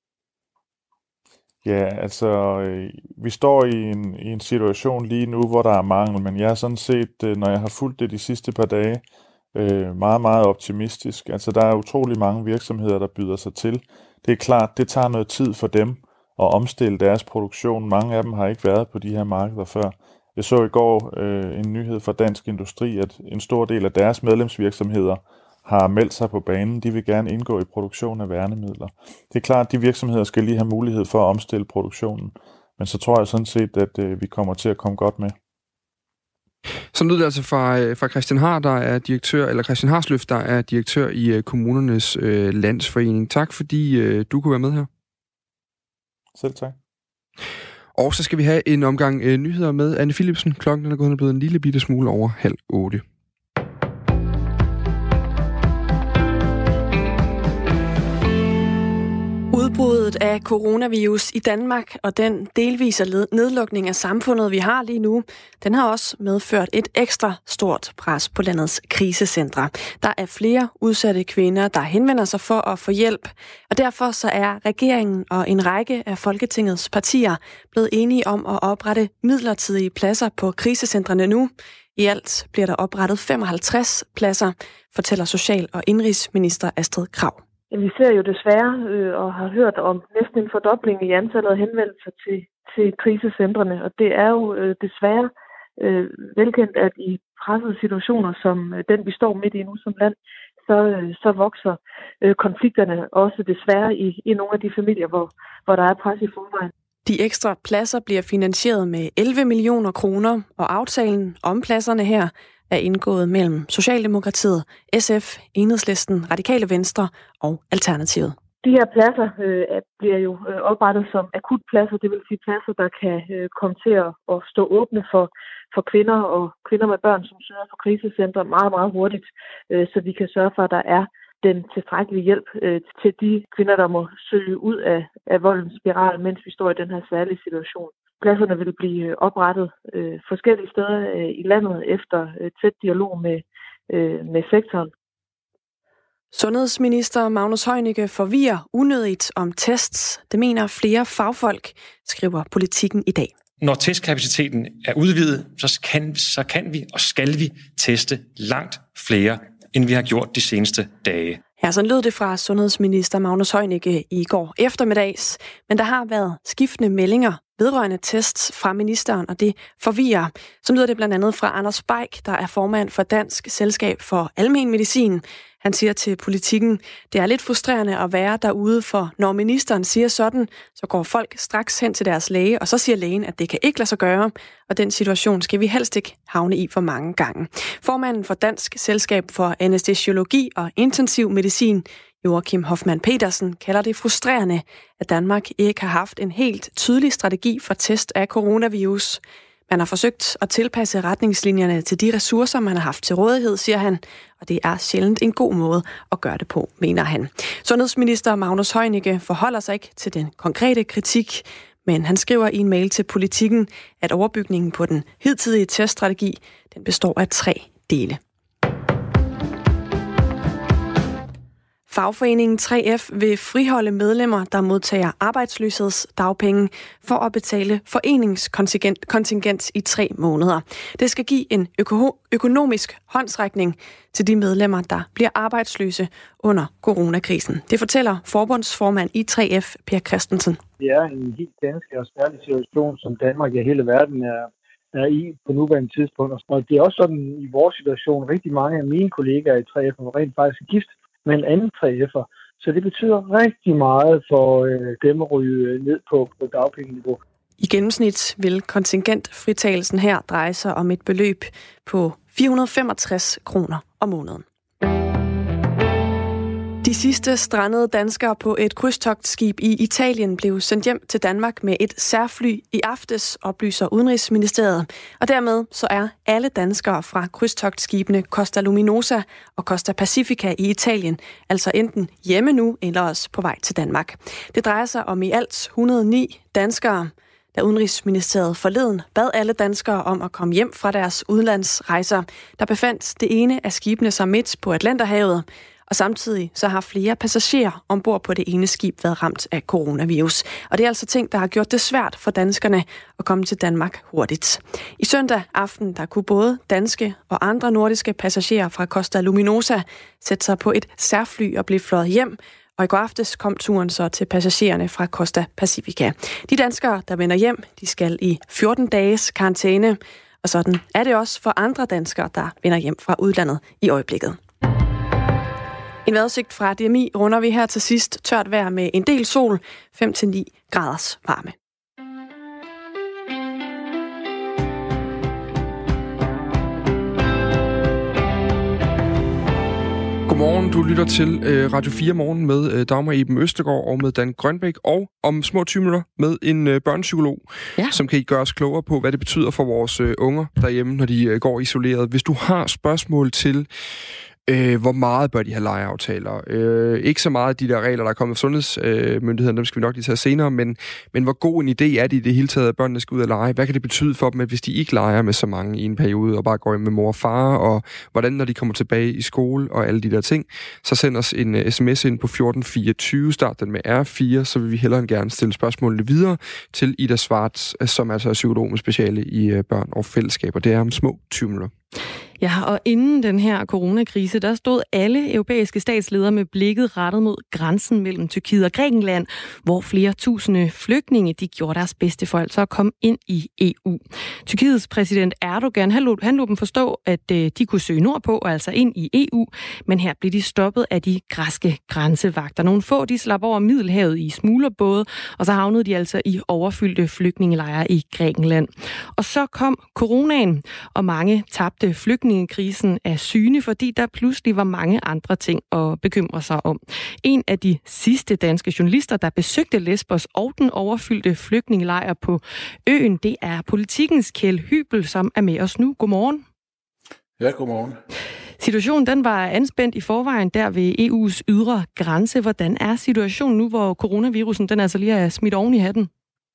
Ja, altså, øh, vi står i en, i en situation lige nu, hvor der er mangel, men jeg er sådan set, øh, når jeg har fulgt det de sidste par dage, øh, meget, meget optimistisk. Altså, der er utrolig mange virksomheder, der byder sig til. Det er klart, det tager noget tid for dem at omstille deres produktion. Mange af dem har ikke været på de her markeder før. Jeg så i går øh, en nyhed fra Dansk Industri, at en stor del af deres medlemsvirksomheder har meldt sig på banen. De vil gerne indgå i produktion af værnemidler. Det er klart, at de virksomheder skal lige have mulighed for at omstille produktionen. Men så tror jeg sådan set, at øh, vi kommer til at komme godt med. Så lød det altså fra, fra Christian Har, der er direktør, eller Christian Harsløf, der er direktør i uh, Kommunernes uh, Landsforening. Tak fordi uh, du kunne være med her. Selv tak. Og så skal vi have en omgang uh, nyheder med Anne Philipsen. Klokken er gået og blevet en lille bitte smule over halv otte. Udbruddet af coronavirus i Danmark og den delvise nedlukning af samfundet, vi har lige nu, den har også medført et ekstra stort pres på landets krisecentre. Der er flere udsatte kvinder, der henvender sig for at få hjælp, og derfor så er regeringen og en række af Folketingets partier blevet enige om at oprette midlertidige pladser på krisecentrene nu. I alt bliver der oprettet femoghalvtreds pladser, fortæller social- og indenrigsminister Astrid Krag. Vi ser jo desværre øh, og har hørt om næsten en fordobling i antallet af henvendelser til, til krisecentrene, og det er jo øh, desværre øh, velkendt, at i pressede situationer som øh, den, vi står midt i nu som land, så, øh, så vokser øh, konflikterne også desværre i, i nogle af de familier, hvor, hvor der er pres i forvejen. De ekstra pladser bliver finansieret med elleve millioner kroner, og aftalen om pladserne her er indgået mellem Socialdemokratiet, S F, Enhedslisten, Radikale Venstre og Alternativet. De her pladser øh, bliver jo øh, oprettet som akutpladser, det vil sige pladser, der kan øh, komme til at, at stå åbne for, for kvinder og kvinder med børn, som søger på krisecenter meget, meget hurtigt, øh, så vi kan sørge for, at der er den tilstrækkelige hjælp øh, til de kvinder, der må søge ud af, af voldens spiral, mens vi står i den her særlige situation. Pladserne vil blive oprettet øh, forskellige steder øh, i landet efter øh, tæt dialog med, øh, med sektoren. Sundhedsminister Magnus Heunicke forvirrer unødigt om tests. Det mener flere fagfolk, skriver Politikken i dag. Når testkapaciteten er udvidet, så kan, så kan vi og skal vi teste langt flere, end vi har gjort de seneste dage. Ja, sådan lød det fra sundhedsminister Magnus Heunicke i går eftermiddags. Men der har været skiftende meldinger vedrørende tests fra ministeren, og det forvirrer. Så lyder det blandt andet fra Anders Beik, der er formand for Dansk Selskab for Almen Medicin. Han siger til Politikken, det er lidt frustrerende at være derude, for når ministeren siger sådan, så går folk straks hen til deres læge, og så siger lægen, at det kan ikke lade sig gøre, og den situation skal vi helst ikke havne i for mange gange. Formanden for Dansk Selskab for Anæstesiologi og Intensiv Medicin, Joachim Hoffmann Petersen, kalder det frustrerende, at Danmark ikke har haft en helt tydelig strategi for test af coronavirus. Man har forsøgt at tilpasse retningslinjerne til de ressourcer, man har haft til rådighed, siger han, og det er sjældent en god måde at gøre det på, mener han. Sundhedsminister Magnus Heunicke forholder sig ikke til den konkrete kritik, men han skriver i en mail til Politikken, at overbygningen på den hidtidige teststrategi, den består af tre dele. Fagforeningen tre F vil friholde medlemmer, der modtager arbejdsløshedsdagpenge for at betale foreningskontingent i tre måneder. Det skal give en øko- økonomisk håndsrækning til de medlemmer, der bliver arbejdsløse under coronakrisen. Det fortæller forbundsformand i tre F, Per Christensen. Det er en helt ganske og særlig situation, som Danmark og hele verden er, er i på nuværende tidspunkt. Og det er også sådan i vores situation, rigtig mange af mine kollegaer i tre F er rent faktisk gift med en anden tre F'er. Så det betyder rigtig meget for øh, dem at ryge ned på, på dagpengeniveau. I gennemsnit vil kontingentfritagelsen her dreje sig om et beløb på fire hundrede og femogtres kroner om måneden. De sidste strandede danskere på et krydstogtskib i Italien blev sendt hjem til Danmark med et særfly i aftes, oplyser Udenrigsministeriet. Og dermed så er alle danskere fra krydstogtskibene Costa Luminosa og Costa Pacifica i Italien altså enten hjemme nu eller også på vej til Danmark. Det drejer sig om i alt et hundrede og ni danskere. Da Udenrigsministeriet forleden bad alle danskere om at komme hjem fra deres udlandsrejser, der befandt det ene af skibene sig midt på Atlanterhavet. Og samtidig så har flere passagerer ombord på det ene skib været ramt af coronavirus. Og det er altså ting, der har gjort det svært for danskerne at komme til Danmark hurtigt. I søndag aften, der kunne både danske og andre nordiske passagerer fra Costa Luminosa sætte sig på et særfly og blive fløjet hjem. Og i går aftes kom turen så til passagererne fra Costa Pacifica. De danskere, der vender hjem, de skal i fjorten dages karantæne. Og sådan er det også for andre danskere, der vender hjem fra udlandet i øjeblikket. En vejrudsigt fra D M I runder vi her til sidst. Tørt vejr med en del sol, fem til ni graders varme. Godmorgen, du lytter til øh, Radio fire Morgen med øh, Dagmar Eben Østergaard og med Dan Grønbæk, og om små tyve minutter med en øh, børnepsykolog, ja. Som kan gøre os klogere på, hvad det betyder for vores øh, unger derhjemme, når de øh, går isoleret. Hvis du har spørgsmål til Øh, hvor meget bør de have legeaftaler? Øh, ikke så meget de der regler, der er kommet fra sundhedsmyndighederne, dem skal vi nok lige tage senere, men, men hvor god en idé er det i det hele taget, at børnene skal ud og lege? Hvad kan det betyde for dem, at hvis de ikke leger med så mange i en periode, og bare går hjem med mor og far, og hvordan, når de kommer tilbage i skole, og alle de der ting, så send os en uh, sms ind på fjorten fireogtyve, start den med R fire, så vil vi hellere gerne stille spørgsmålene videre til Ida Svarts, som altså er psykolog med speciale i uh, børn og fællesskaber. Det er om små tyve minutter. Ja, og inden den her coronakrise, der stod alle europæiske statsledere med blikket rettet mod grænsen mellem Tyrkiet og Grækenland, hvor flere tusinde flygtninge, de gjorde deres bedste for altså at komme ind i E U. Tyrkiets præsident Erdogan, han lod, han lod dem forstå, at de kunne søge nordpå, altså ind i E U, men her blev de stoppet af de græske grænsevagter. Nogle få, de slap over Middelhavet i smuglerbåde, og så havnede de altså i overfyldte flygtningelejre i Grækenland. Og så kom coronaen, og mange tabte flygtninge krisen er syne, fordi der pludselig var mange andre ting at bekymre sig om. En af de sidste danske journalister, der besøgte Lesbos og den overfyldte flygtningelejr på øen, det er Politikens Kjeld Hybel, som er med os nu. Godmorgen. Ja, godmorgen. Situationen den var anspændt i forvejen der ved E U's ydre grænse. Hvordan er situationen nu, hvor coronavirusen den altså lige er smidt oven i hatten?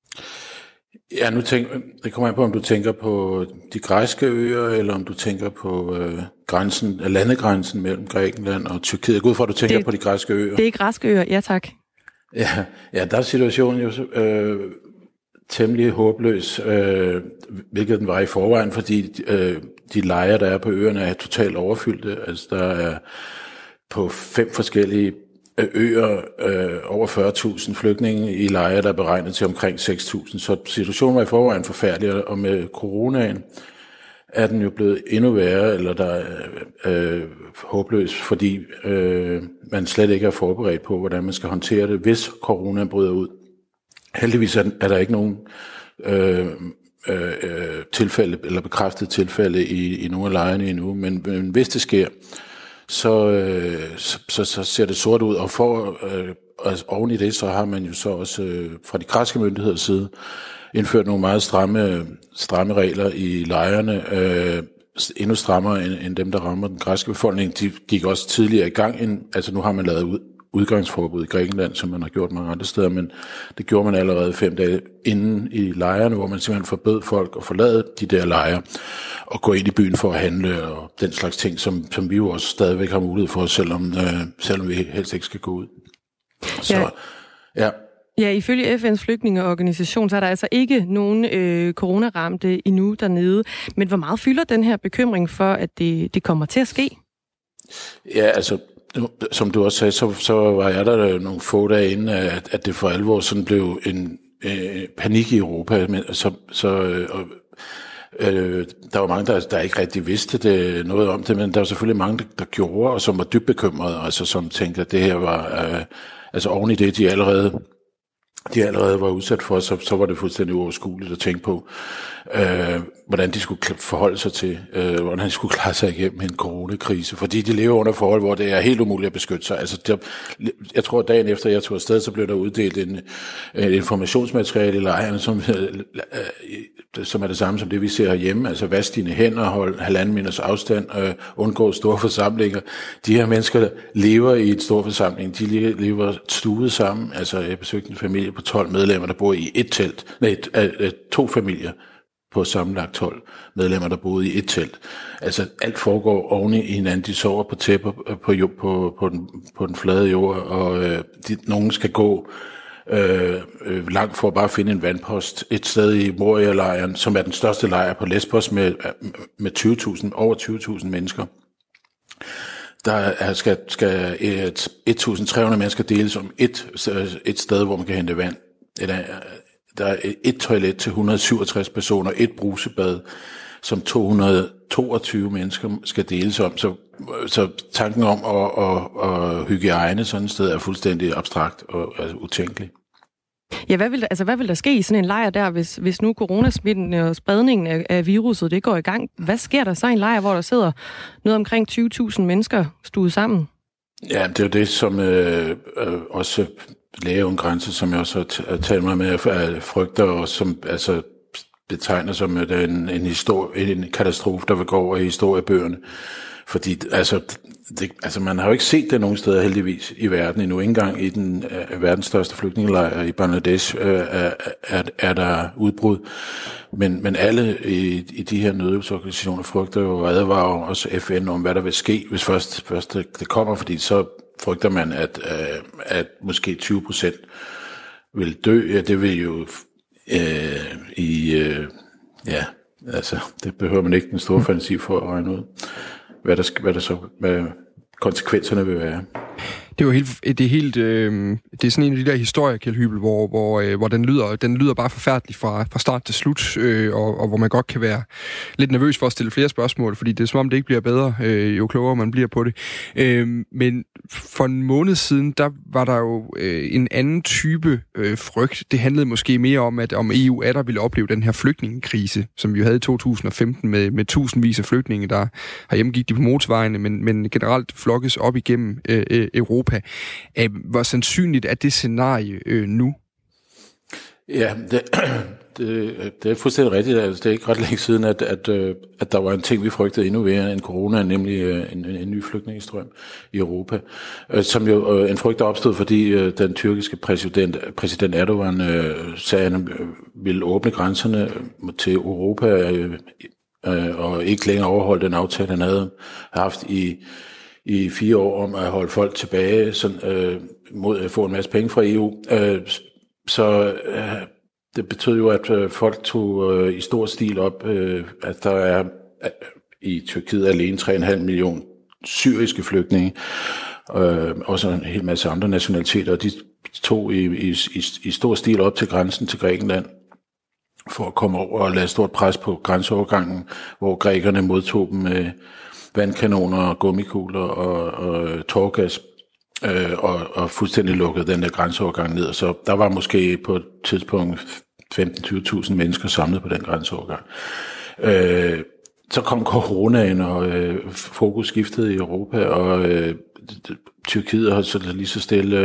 Ja, nu tænker, det kommer an på, om du tænker på de græske øer, eller om du tænker på øh, grænsen, landegrænsen mellem Grækenland og Tyrkiet. Jeg går ud fra, at du tænker det, på de græske øer. Det er græske øer, ja tak. Ja, ja, der er situationen jo øh, temmelig håbløs, øh, hvilket den var i forvejen, fordi øh, de lejre, der er på øerne, er totalt overfyldte. Altså, der er på fem forskellige øer øh, over fyrre tusind flygtninge i lejre, der er beregnet til omkring seks tusind. Så situationen var i forvejen forfærdelig, og med coronaen er den jo blevet endnu værre, eller der er øh, håbløs, fordi øh, man slet ikke er forberedt på, hvordan man skal håndtere det, hvis corona bryder ud. Heldigvis er, er der ikke nogen øh, øh, tilfælde, eller bekræftet tilfælde i, i nogle af lejrene endnu, men, men hvis det sker, Så, øh, så, så, så ser det sort ud, og for øh, altså oven i det, så har man jo så også øh, fra de græske myndigheders side indført nogle meget stramme, stramme regler i lejrene, øh, endnu strammere end, end dem, der rammer den græske befolkning. De gik også tidligere i gang, end, altså nu har man lavet ud, udgangsforbud i Grækenland, som man har gjort mange andre steder, men det gjorde man allerede fem dage inden i lejrene, hvor man simpelthen forbød folk at forlade de der lejre og gå ind i byen for at handle og den slags ting, som, som vi jo også stadigvæk har mulighed for, selvom, øh, selvom vi helst ikke skal gå ud. Så, ja. ja. Ja, ifølge F N's flygtningeorganisation, så er der altså ikke nogen øh, coronaramte endnu dernede. Men hvor meget fylder den her bekymring for, at det, det kommer til at ske? Ja, altså, som du også sagde, så, så var jeg der nogle få dage inden, at, at det for alvor sådan blev en øh, panik i Europa. Men, så, så, øh, øh, der var mange, der, der ikke rigtig vidste det, noget om det, men der var selvfølgelig mange, der, der gjorde, og som var dybt bekymrede, altså som tænkte, at det her var, øh, altså oven i det, de allerede de allerede var udsat for, så, så var det fuldstændig uoverskueligt at tænke på, øh, hvordan de skulle forholde sig til, øh, hvordan de skulle klare sig igennem en coronakrise, fordi de lever under forhold, hvor det er helt umuligt at beskytte sig. Altså, der, jeg tror, at dagen efter jeg tog afsted, så blev der uddelt en, en informationsmateriale i lejren, som, øh, som er det samme som det, vi ser herhjemme. Altså, vask dine hænder, hold halvanden meters afstand, øh, undgå store forsamlinger. De her mennesker lever i en stor forsamling, de lever stuet sammen. Altså, jeg besøgte en familie på tolv medlemmer, der bor i et telt, nej, to familier på sammenlagt tolv medlemmer, der boede i et telt. Altså alt foregår oven i hinanden. De sover på tæpper på, på, på, den, på den flade jord, og øh, de, nogen skal gå øh, øh, langt for at bare finde en vandpost et sted i Moria-lejren, som er den største lejr på Lesbos med, med tyve tusind, over tyve tusind mennesker. Der er, skal, skal et tusind tre hundrede mennesker deles om et, et sted, hvor man kan hente vand. Eller, der er et toilet til et hundrede syvogtres personer, et brusebad, som to hundrede toogtyve mennesker skal deles om. Så, så tanken om at, at, at hygiejne sådan et sted er fuldstændig abstrakt og altså, utænkelig. Ja, hvad vil, altså, hvad vil der ske i sådan en lejr der, hvis, hvis nu coronasmitten og spredningen af, af viruset, det går i gang? Hvad sker der så i en lejr, hvor der sidder noget omkring tyve tusind mennesker stuet sammen? Ja, det er jo det, som øh, øh, også Læger uden Grænser, som jeg også har talt mig med, frygter, og som altså betegner som en, en, historie, en katastrofe, der vil gå over i historiebøgerne. Fordi altså, det, altså, man har jo ikke set det nogen steder heldigvis i verden endnu. Ikke engang i den uh, verdens største flygtningelejr i Bangladesh uh, er, er, er der udbrud. Men, men alle i, i de her nødhjælpsorganisationer frygter jo og advarer også F N om, hvad der vil ske, hvis først, først det, det kommer. Fordi så frygter man, at, uh, at måske tyve procent vil dø. Ja, det vil jo uh, i... Uh, ja, altså, det behøver man ikke den store fantasi for at regne ud. Hvad der, hvad der så hvad konsekvenserne vil være. Det er jo helt, det er helt, øh, det er sådan en af de der historier, Kjeld Hybel, hvor, hvor, øh, hvor den lyder, den lyder bare forfærdeligt fra, fra start til slut, øh, og, og hvor man godt kan være lidt nervøs for at stille flere spørgsmål, fordi det er som om det ikke bliver bedre, øh, jo klogere man bliver på det. Øh, men for en måned siden, der var der jo øh, en anden type øh, frygt. Det handlede måske mere om, at om E U atter ville opleve den her flygtningekrise, som vi jo havde i to tusind og femten med, med tusindvis af flygtninge, der herhjemme gik de på motorvejene, men, men generelt flokkes op igennem øh, øh, Europa. Hvor sandsynligt er det scenarie øh, nu? Ja, det, det, det er fuldstændig rigtigt. Altså, det er ikke ret længe siden, at, at, at der var en ting, vi frygtede endnu mere end corona, nemlig en, en ny flygtningestrøm i Europa. Som jo en frygt, der opstod, fordi den tyrkiske præsident, præsident Erdogan sagde, at han ville åbne grænserne til Europa og ikke længere overholde den aftale, han havde haft i i fire år om at holde folk tilbage sådan, øh, mod at få en masse penge fra E U. Øh, så øh, det betød jo, at øh, folk tog øh, i stor stil op, øh, at der er øh, i Tyrkiet alene tre komma fem millioner syriske flygtninge, øh, og så en hel masse andre nationaliteter, og de tog i, i, i, i stor stil op til grænsen til Grækenland for at komme over og lade stort pres på grænseovergangen, hvor grækerne modtog dem med vandkanoner, gummikugler og, og tårgas, øh, og, og fuldstændig lukkede den der grænseovergang ned. Så der var måske på et tidspunkt femten til tyve tusind mennesker samlet på den grænseovergang. Øh, så kom coronaen, og øh, fokus skiftede i Europa, og øh, Tyrkiet har så lige så stille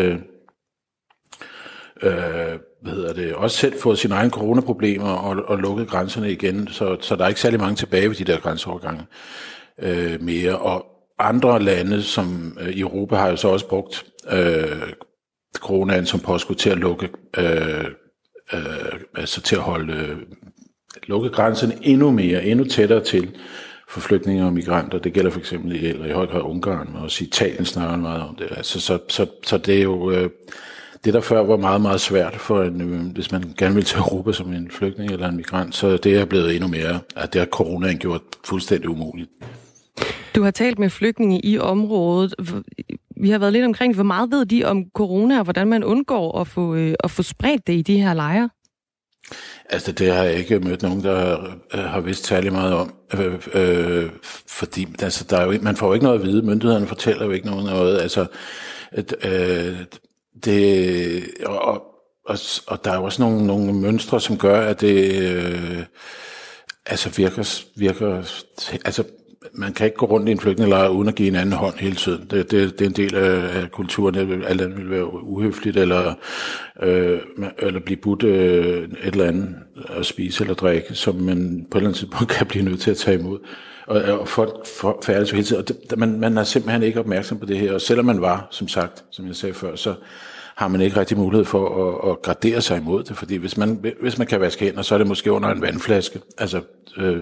øh, hvad hedder det, også selv fået sine egne coronaproblemer og, og lukket grænserne igen, så, så der er ikke særlig mange tilbage ved de der grænseovergange. Øh, mere, og andre lande som øh, i Europa har jo så også brugt øh, coronaen som påskud til at lukke øh, øh, altså til at holde øh, lukke grænserne endnu mere, endnu tættere til for flygtninge og migranter. Det gælder for eksempel i, eller i høj grad Ungarn, og også Italien snakker meget om det. Altså, så, så, så det er jo øh, det, der før var meget, meget svært for en, øh, hvis man gerne vil til Europa som en flygtning eller en migrant, så det er blevet endnu mere, at det har coronaen gjort fuldstændig umuligt. Du har talt med flygtninge i området. Vi har været lidt omkring, hvor meget ved de om corona, og hvordan man undgår at få, øh, at få spredt det i de her lejre? Altså, det har jeg ikke mødt nogen, der øh, har vidst særlig meget om. Øh, øh, fordi altså, der er jo, man får jo ikke noget at vide. Myndighederne fortæller jo ikke nogen noget. Altså, at, øh, det, og, og, og der er også nogle, nogle mønstre, som gør, at det øh, altså virker, virker... Altså, man kan ikke gå rundt i en flygtningelejr uden at give en anden hånd hele tiden. Det, det, det er en del af, af kulturen. Alt andet vil være uhøfligt, eller, øh, eller blive budt øh, et eller andet at spise eller drikke, som man på et eller andet tidspunkt kan blive nødt til at tage imod. Og, og folk færdes jo hele tiden. Og det, man, man er simpelthen ikke opmærksom på det her. Og selvom man var, som sagt, som jeg sagde før, så har man ikke rigtig mulighed for at, at gradere sig imod det. Fordi hvis man, hvis man kan vaske hænder, så er det måske under en vandflaske. Altså... Øh,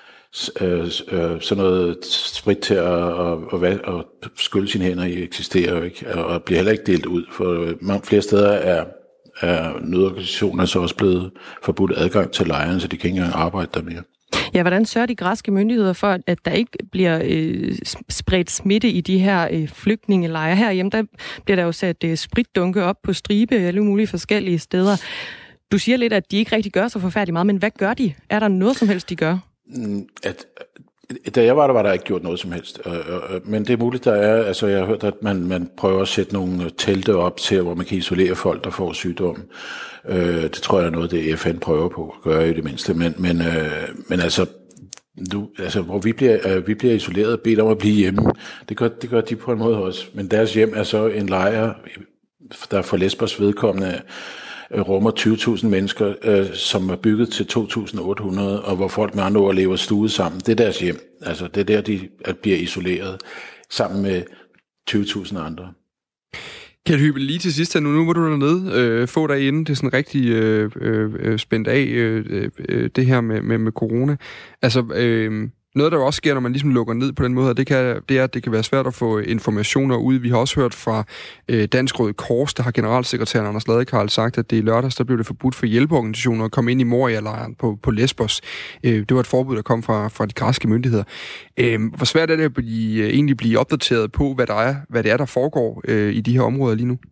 Øh, øh, sådan noget sprit til at, at, at, at skylle sine hænder i eksisterer jo ikke, og bliver heller ikke delt ud, for mange flere steder er, er nødorganisationer så også blevet forbudt adgang til lejrene, så de kan ikke engang arbejde der mere. Ja, hvordan sørger de græske myndigheder for, at der ikke bliver øh, spredt smitte i de her øh, flygtningelejre? Herhjemme, der bliver der jo sat øh, spritdunke op på stribe alle mulige forskellige steder. Du siger lidt, at de ikke rigtig gør så forfærdeligt meget, men hvad gør de? Er der noget som helst, de gør? At, da jeg var der, var der ikke gjort noget som helst. Men det er muligt, der er... Altså, jeg har hørt, at man, man prøver at sætte nogle telte op til, hvor man kan isolere folk, der får sygdom. Det tror jeg er noget, det F N prøver på at gøre i det mindste. Men, men, men altså... Du, altså, hvor vi bliver, vi bliver isoleret og bedt om at blive hjemme, det gør, det gør de på en måde også. Men deres hjem er så en lejr, der for Lesbos vedkommende rummer tyve tusind mennesker, øh, som er bygget til to tusind otte hundrede, og hvor folk med andre ord lever stuet sammen. Det er deres hjem. Altså, det er der, de bliver isoleret sammen med tyve tusind andre. Kjeld Hybel, lige til sidst her nu, nu var du dernede øh, få dage inden, det er sådan rigtig øh, øh, spændt af, øh, øh, det her med, med, med corona. Altså, øh, noget, der jo også sker, når man ligesom lukker ned på den måde, det, kan, det er, at det kan være svært at få informationer ud. Vi har også hørt fra øh, Dansk Røde Kors, der har generalsekretæren Anders Ladekarl sagt, at det i lørdags, der blev det forbudt for hjælpeorganisationer at komme ind i Moria-lejren på, på Lesbos. Øh, det var et forbud, der kom fra, fra de græske myndigheder. Øh, hvor svært er det at blive, øh, egentlig blive opdateret på, hvad, der er, hvad det er, der foregår øh, i de her områder lige nu?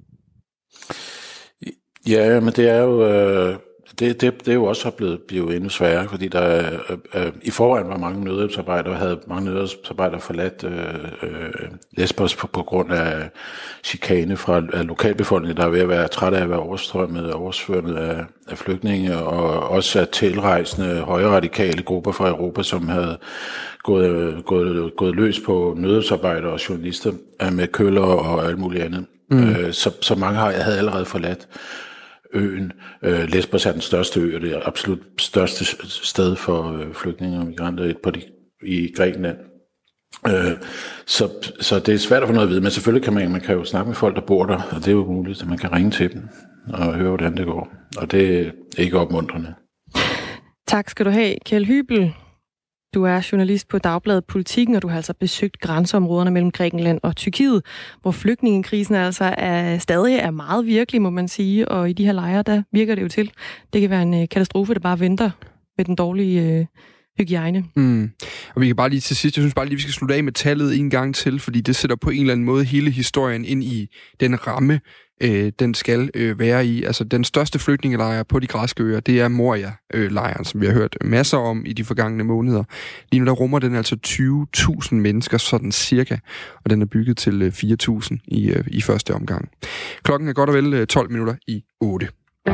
Ja, men det er jo... Øh Det, det, det er jo også blevet, blevet endnu sværere, fordi der øh, øh, i forvejen var mange nødhjælpsarbejdere, og havde mange nødhjælpsarbejdere forladt øh, øh, Lesbos på, på grund af chikane fra af lokalbefolkningen, der er ved at være træt af at være overstrømmet og oversvømmet af, af flygtninge, og også af tilrejsende højre radikale grupper fra Europa, som havde gået, gået, gået løs på nødhjælpsarbejdere og journalister med køller og alt muligt andet. Mm. Øh, så, så mange har, havde allerede forladt øen. Øh, Lesbos er den største ø, og det er absolut største sted for øh, flygtninge og migranter på de, i Grækenland. Øh, så, så det er svært at få noget at vide, men selvfølgelig kan man, man kan jo snakke med folk, der bor der, og det er jo muligt, at man kan ringe til dem og høre, hvordan det går. Og det er ikke opmuntrende. Tak skal du have, Kjeld Hybel. Du er journalist på Dagbladet Politikken, og du har altså besøgt grænseområderne mellem Grækenland og Tyrkiet, hvor flygtningekrisen altså er, stadig er meget virkelig, må man sige, og i de her lejre, der virker det jo til. Det kan være en katastrofe, der bare venter med den dårlige øh, hygiejne. Mm. Og vi kan bare lige til sidst, jeg synes bare lige, vi skal slutte af med tallet en gang til, fordi det sætter på en eller anden måde hele historien ind i den ramme, øh, den skal øh, være i. Altså den største flygtningelejr på de græske øer, det er Moria-lejren, som vi har hørt masser om i de forgangne måneder. Lige nu der rummer den altså tyve tusind mennesker, sådan cirka, og den er bygget til fire tusind i, øh, i første omgang. Klokken er godt og vel tolv minutter i otte.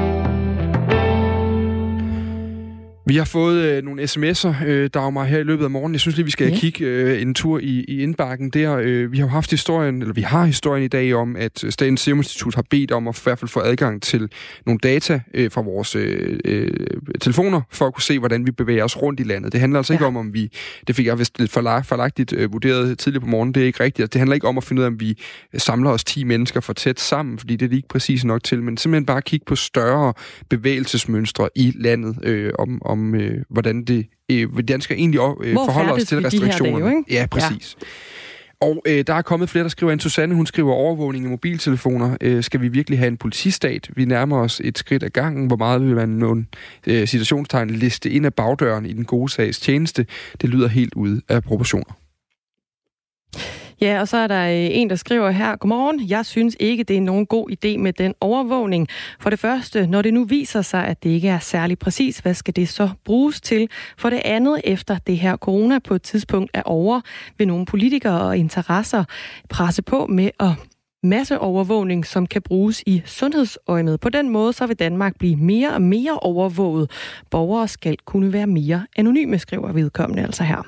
Vi har fået øh, nogle sms'er, øh, Dagmar, her i løbet af morgenen. Jeg synes lige, vi skal ja. kigge øh, en tur i, i indbakken der. Øh, vi har jo haft historien, eller vi har historien i dag om, at Statens Serum Institut har bedt om at i hvert fald få adgang til nogle data øh, fra vores øh, øh, telefoner, for at kunne se, hvordan vi bevæger os rundt i landet. Det handler altså ja. ikke om, om vi, det fik jeg vist lidt forlagtigt øh, vurderet tidligere på morgenen, det er ikke rigtigt. Det handler ikke om at finde ud af, om vi samler os ti mennesker for tæt sammen, fordi det er ikke præcis nok til, men simpelthen bare kigge på større bevægelsesmønstre i landet, øh, om om øh, hvordan det øh, danskere egentlig øh, forholder os til restriktionerne. De ja, præcis. Ja. Og øh, der er kommet flere, der skriver, en Susanne, hun skriver overvågning af mobiltelefoner. Øh, skal vi virkelig have en politistat? Vi nærmer os et skridt ad gangen. Hvor meget vil man nogle øh, citationstegn liste ind af bagdøren i den gode sags tjeneste? Det lyder helt ude af proportioner. Ja, og så er der en, der skriver her, godmorgen, jeg synes ikke, det er nogen god idé med den overvågning. For det første, når det nu viser sig, at det ikke er særlig præcis, hvad skal det så bruges til? For det andet, efter det her corona på et tidspunkt er over, vil nogle politikere og interesser presse på med at masseovervågning, som kan bruges i sundhedsøjemed. På den måde så vil Danmark blive mere og mere overvåget. Borgere skal kunne være mere anonyme, skriver vedkommende altså her.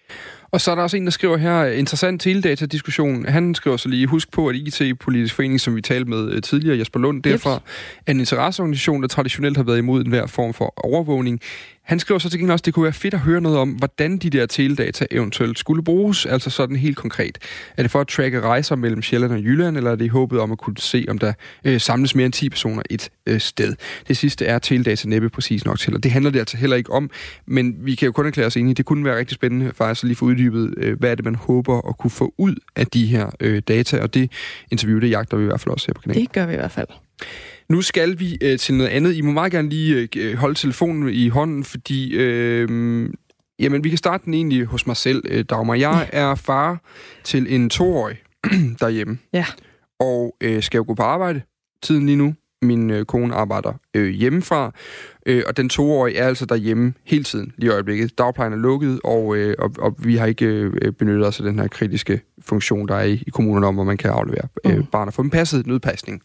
Og så er der også en, der skriver her, interessant teledata-diskussion. Han skriver så lige, husk på, at I T-politisk forening, som vi talte med tidligere, Jesper Lund, derfra er en interesseorganisation, der traditionelt har været imod enhver form for overvågning. Han skriver så til gengæld også, at det kunne være fedt at høre noget om, hvordan de der teledata eventuelt skulle bruges, altså sådan helt konkret. Er det for at tracke rejser mellem Sjælland og Jylland, eller er det i håbet om at kunne se, om der øh, samles mere end ti personer et øh, sted? Det sidste er teledata næppe præcis nok til, og det handler det altså heller ikke om, men vi kan jo kun erklære os enige. Det kunne være rigtig spændende faktisk at lige få uddybet, øh, hvad er det, man håber at kunne få ud af de her øh, data, og det interview, det jagter vi i hvert fald også her på kanalen. Det gør vi i hvert fald. Nu skal vi øh, til noget andet. I må meget gerne lige øh, holde telefonen i hånden, fordi øh, jamen, vi kan starte den egentlig hos mig selv, øh, Dagmar. Jeg er far til en toårig derhjemme, ja. og øh, skal jo gå på arbejde tiden lige nu. Min øh, kone arbejder øh, hjemmefra, øh, og den toårige er altså derhjemme hele tiden lige i øjeblikket. Dagplejen er lukket, og, øh, og, og vi har ikke øh, benyttet os af den her kritiske funktion, der er i, i kommunerne om, hvor man kan aflevere øh, mm. barn og få dem passet nødpasning.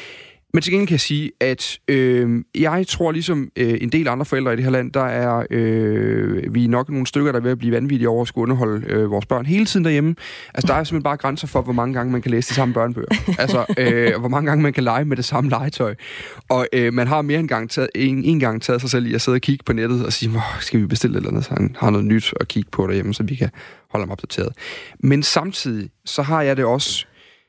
Men til gengæld kan jeg sige, at øh, jeg tror ligesom øh, en del andre forældre i det her land, der er øh, vi er nok nogle stykker, der er ved at blive vanvittige over at skulle underholde øh, vores børn hele tiden derhjemme. Altså der er simpelthen bare grænser for, hvor mange gange man kan læse de samme børnebøger. Altså øh, hvor mange gange man kan lege med det samme legetøj. Og øh, man har mere end gang taget, en, en gang taget sig selv i at sidde og kigge på nettet og sige, skal vi bestille et eller andet, så han har noget nyt at kigge på derhjemme, så vi kan holde ham opdateret. Men samtidig, så har jeg det også,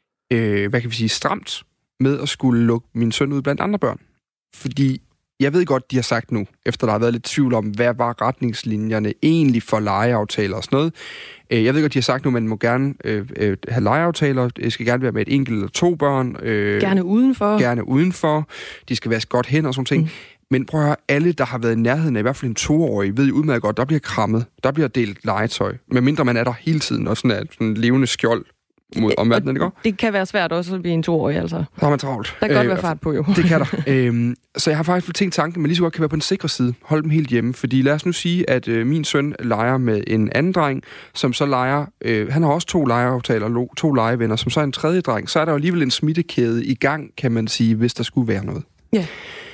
øh, hvad kan vi sige, stramt med at skulle lukke min søn ud blandt andre børn. Fordi jeg ved godt, de har sagt nu, efter der har været lidt tvivl om, hvad var retningslinjerne egentlig for legeaftaler og sådan noget. Jeg ved godt, de har sagt nu, at man må gerne øh, have legeaftaler. Det skal gerne være med et enkelt eller to børn. Øh, gerne udenfor. Gerne udenfor. De skal vaske godt hen og sådan ting. Mm. Men prøv at høre, alle, der har været i nærheden af i hvert fald en toårig, ved jo udmærket godt, der bliver krammet. Der bliver delt legetøj. Medmindre man er der hele tiden, og sådan er sådan en levende skjold mod omverdenen, det går? Det kan være svært også at blive en toårig, altså. Der har man travlt. Der kan godt øh, være fart på, jo. Det kan der. Øhm, så jeg har faktisk tænkt tanken, at man lige så godt kan være på den sikre side. Hold dem helt hjemme. Fordi lad os nu sige, at øh, min søn leger med en anden dreng, som så leger... Øh, han har også to legeaftaler, to legevenner, som så er en tredje dreng. Så er der jo alligevel en smittekæde i gang, kan man sige, hvis der skulle være noget. Ja.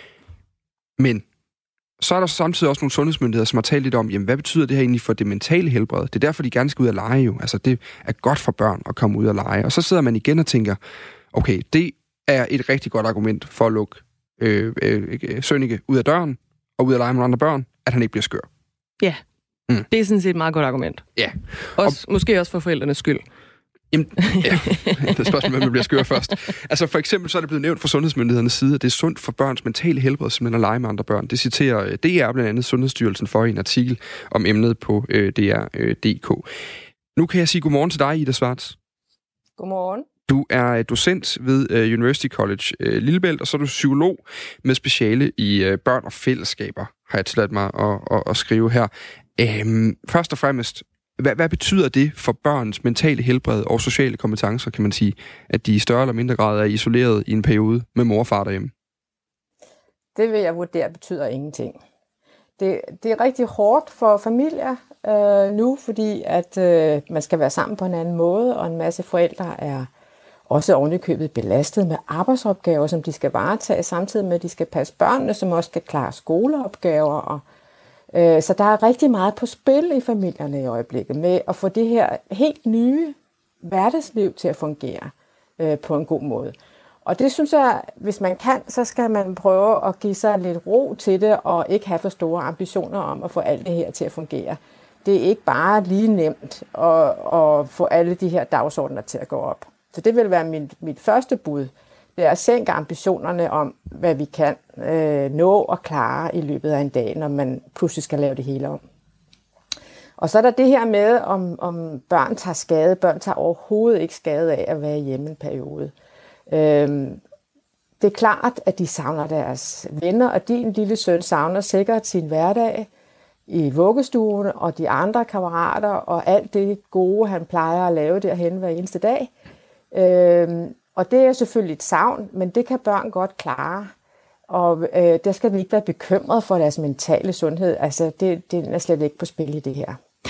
Men så er der samtidig også nogle sundhedsmyndigheder, som har talt lidt om, jamen, hvad betyder det her egentlig for det mentale helbred? Det er derfor, de gerne skal ud og lege jo. Altså, det er godt for børn at komme ud og lege. Og så sidder man igen og tænker, okay, det er et rigtig godt argument for at lukke øh, øh, Sønneke ud af døren og ud og lege med andre børn, at han ikke bliver skør. Ja, mm. det er sådan set et meget godt argument. Ja. Også, og, måske også for forældrenes skyld. Jamen, ja, det er spørgsmålet, hvem man bliver skør først. Altså for eksempel så er det blevet nævnt fra sundhedsmyndighedernes side, at det er sundt for børns mentale helbred, simpelthen at lege med andre børn. Det citerer D R blandt andet Sundhedsstyrelsen for i en artikel om emnet på øh, D R punktum D K. Nu kan jeg sige godmorgen til dig, Ida Schwartz. Godmorgen. Du er docent ved uh, University College uh, Lillebælt, og så er du psykolog med speciale i uh, børn og fællesskaber, har jeg tilladt mig at, at, at skrive her. Um, først og fremmest, Hvad, hvad betyder det for børns mentale helbred og sociale kompetencer, kan man sige, at de i større eller mindre grad er isoleret i en periode med mor og far derhjemme? Det vil jeg vurdere betyder ingenting. Det, det er rigtig hårdt for familier øh, nu, fordi at øh, man skal være sammen på en anden måde, og en masse forældre er også ovenikøbet belastet med arbejdsopgaver, som de skal varetage, samtidig med, at de skal passe børnene, som også skal klare skoleopgaver og så der er rigtig meget på spil i familierne i øjeblikket med at få det her helt nye hverdagsliv til at fungere øh, på en god måde. Og det synes jeg, hvis man kan, så skal man prøve at give sig lidt ro til det og ikke have for store ambitioner om at få alt det her til at fungere. Det er ikke bare lige nemt at, at få alle de her dagsordner til at gå op. Så det vil være min, mit første bud. Det er at sænke ambitionerne om, hvad vi kan øh, nå og klare i løbet af en dag, når man pludselig skal lave det hele om. Og så er der det her med, om, om børn tager skade. Børn tager overhovedet ikke skade af at være hjemme en periode. Øhm, det er klart, at de savner deres venner, og din lille søn savner sikkert sin hverdag i vuggestuen, og de andre kammerater, og alt det gode, han plejer at lave derhen hver eneste dag. Øhm, Og det er selvfølgelig et savn, men det kan børn godt klare. Og øh, der skal vi ikke være bekymret for deres mentale sundhed. Altså, det, det er slet ikke på spil i det her.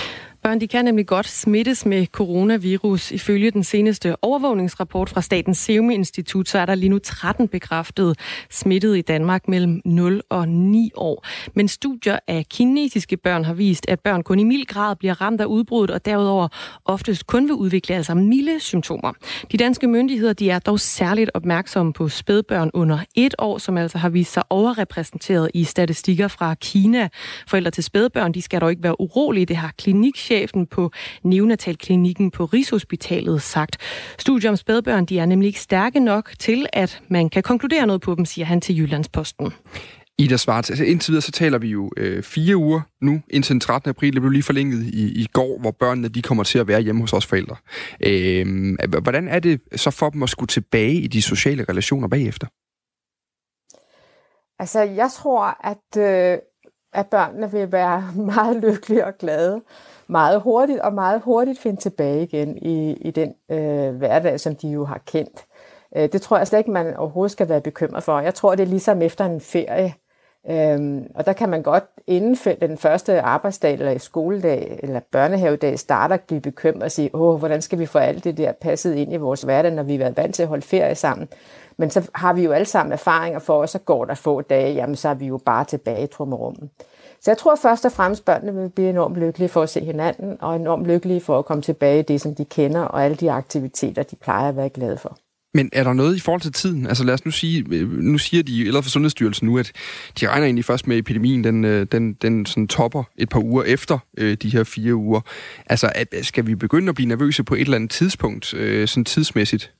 Børn de kan nemlig godt smittes med coronavirus. Ifølge den seneste overvågningsrapport fra Statens Serum Institut, så er der lige nu tretten bekræftede smittede i Danmark mellem nul og ni år. Men studier af kinesiske børn har vist, at børn kun i mild grad bliver ramt af udbruddet, og derudover oftest kun vil udvikle altså milde symptomer. De danske myndigheder de er dog særligt opmærksomme på spædbørn under et år, som altså har vist sig overrepræsenteret i statistikker fra Kina. Forældre til spædbørn de skal dog ikke være urolige, det har klinikchefen på neonatalklinikken på Rigshospitalet sagt. Studier om spædbørn de er nemlig ikke stærke nok til, at man kan konkludere noget på dem, siger han til Jyllandsposten. Ida Schwartz, altså indtil videre så taler vi jo øh, fire uger nu, indtil den trettende april. Det blev lige forlænget i, i går, hvor børnene de kommer til at være hjemme hos os forældre. Øh, hvordan er det så for dem at skulle tilbage i de sociale relationer bagefter? Altså, jeg tror, at, øh, at børnene vil være meget lykkelige og glade meget hurtigt, og meget hurtigt finde tilbage igen i, i den øh, hverdag, som de jo har kendt. Øh, det tror jeg slet ikke, man overhovedet skal være bekymret for. Jeg tror, det er ligesom efter en ferie. Øhm, og der kan man godt inden den første arbejdsdag, eller skoledag, eller børnehavedag starter at blive bekymret og sige, åh, hvordan skal vi få alt det der passet ind i vores hverdag, når vi har været vant til at holde ferie sammen. Men så har vi jo alle sammen erfaringer for os, så går der få dage, jamen så er vi jo bare tilbage i trummerummet. Så jeg tror først og fremmest, børnene vil blive enormt lykkelige for at se hinanden, og enormt lykkelige for at komme tilbage i det, som de kender, og alle de aktiviteter, de plejer at være glade for. Men er der noget i forhold til tiden? Altså lad os nu sige, nu siger de, eller for Sundhedsstyrelsen nu, at de regner egentlig først med, at epidemien den, den, den sådan topper et par uger efter øh, de her fire uger. Altså at, skal vi begynde at blive nervøse på et eller andet tidspunkt, øh, sådan tidsmæssigt?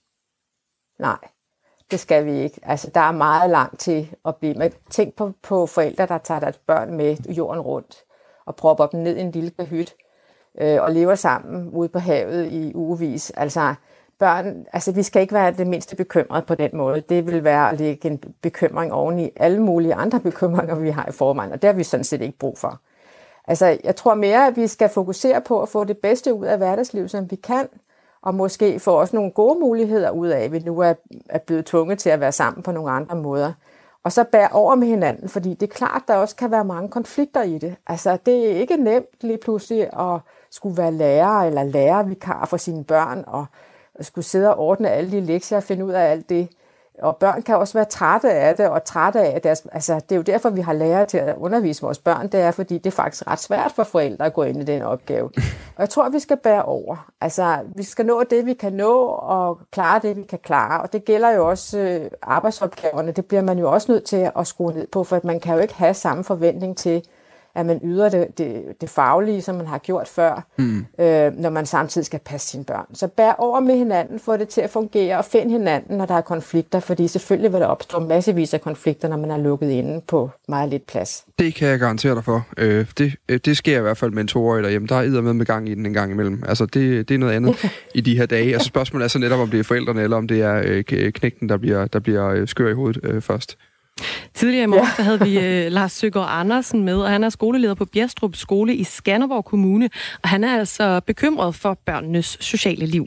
Nej, det skal vi ikke. Altså der er meget langt til at blive. Men tænk på, på forældre, der tager deres børn med jorden rundt og propper dem ned i en lille kahyt øh, og lever sammen ude på havet i ugevis. Altså børn, altså vi skal ikke være det mindste bekymret på den måde. Det vil være at lægge en bekymring oven i alle mulige andre bekymringer, vi har i forvejen, og det har vi sådan set ikke brug for. Altså jeg tror mere, at vi skal fokusere på at få det bedste ud af hverdagslivet, som vi kan, og måske få også nogle gode muligheder ud af, at vi nu er, er blevet tvunget til at være sammen på nogle andre måder. Og så bære over med hinanden, fordi det er klart, der også kan være mange konflikter i det. Altså det er ikke nemt lige pludselig at skulle være lærer eller lærervikar for sine børn, og skulle sidde og ordne alle de lektier og finde ud af alt det. Og børn kan også være trætte af det, og trætte af deres... Altså, det er jo derfor, vi har lærere til at undervise vores børn. Det er, fordi det er faktisk ret svært for forældre at gå ind i den opgave. Og jeg tror, vi skal bære over. Altså, vi skal nå det, vi kan nå, og klare det, vi kan klare. Og det gælder jo også øh, arbejdsopgaverne. Det bliver man jo også nødt til at skrue ned på, for man kan jo ikke have samme forventning til, at man yder det, det, det faglige, som man har gjort før, mm. øh, når man samtidig skal passe sine børn. Så bær over med hinanden, få det til at fungere, og find hinanden, når der er konflikter, fordi selvfølgelig vil der opstå massevis af konflikter, når man er lukket inde på meget lidt plads. Det kan jeg garantere dig for. Øh, det, det sker i hvert fald med en toårig derhjemme. Der er eddermed med gang i den en gang imellem. Altså, det, det er noget andet i de her dage. Altså, spørgsmålet er så netop, om det er forældrene, eller om det er øh, knægten, der bliver, der bliver skør i hovedet øh, først. Tidligere i morgen, ja. der havde vi uh, Lars Søgaard Andersen med, og han er skoleleder på Bjerstrup Skole i Skanderborg Kommune, og han er altså bekymret for børnenes sociale liv.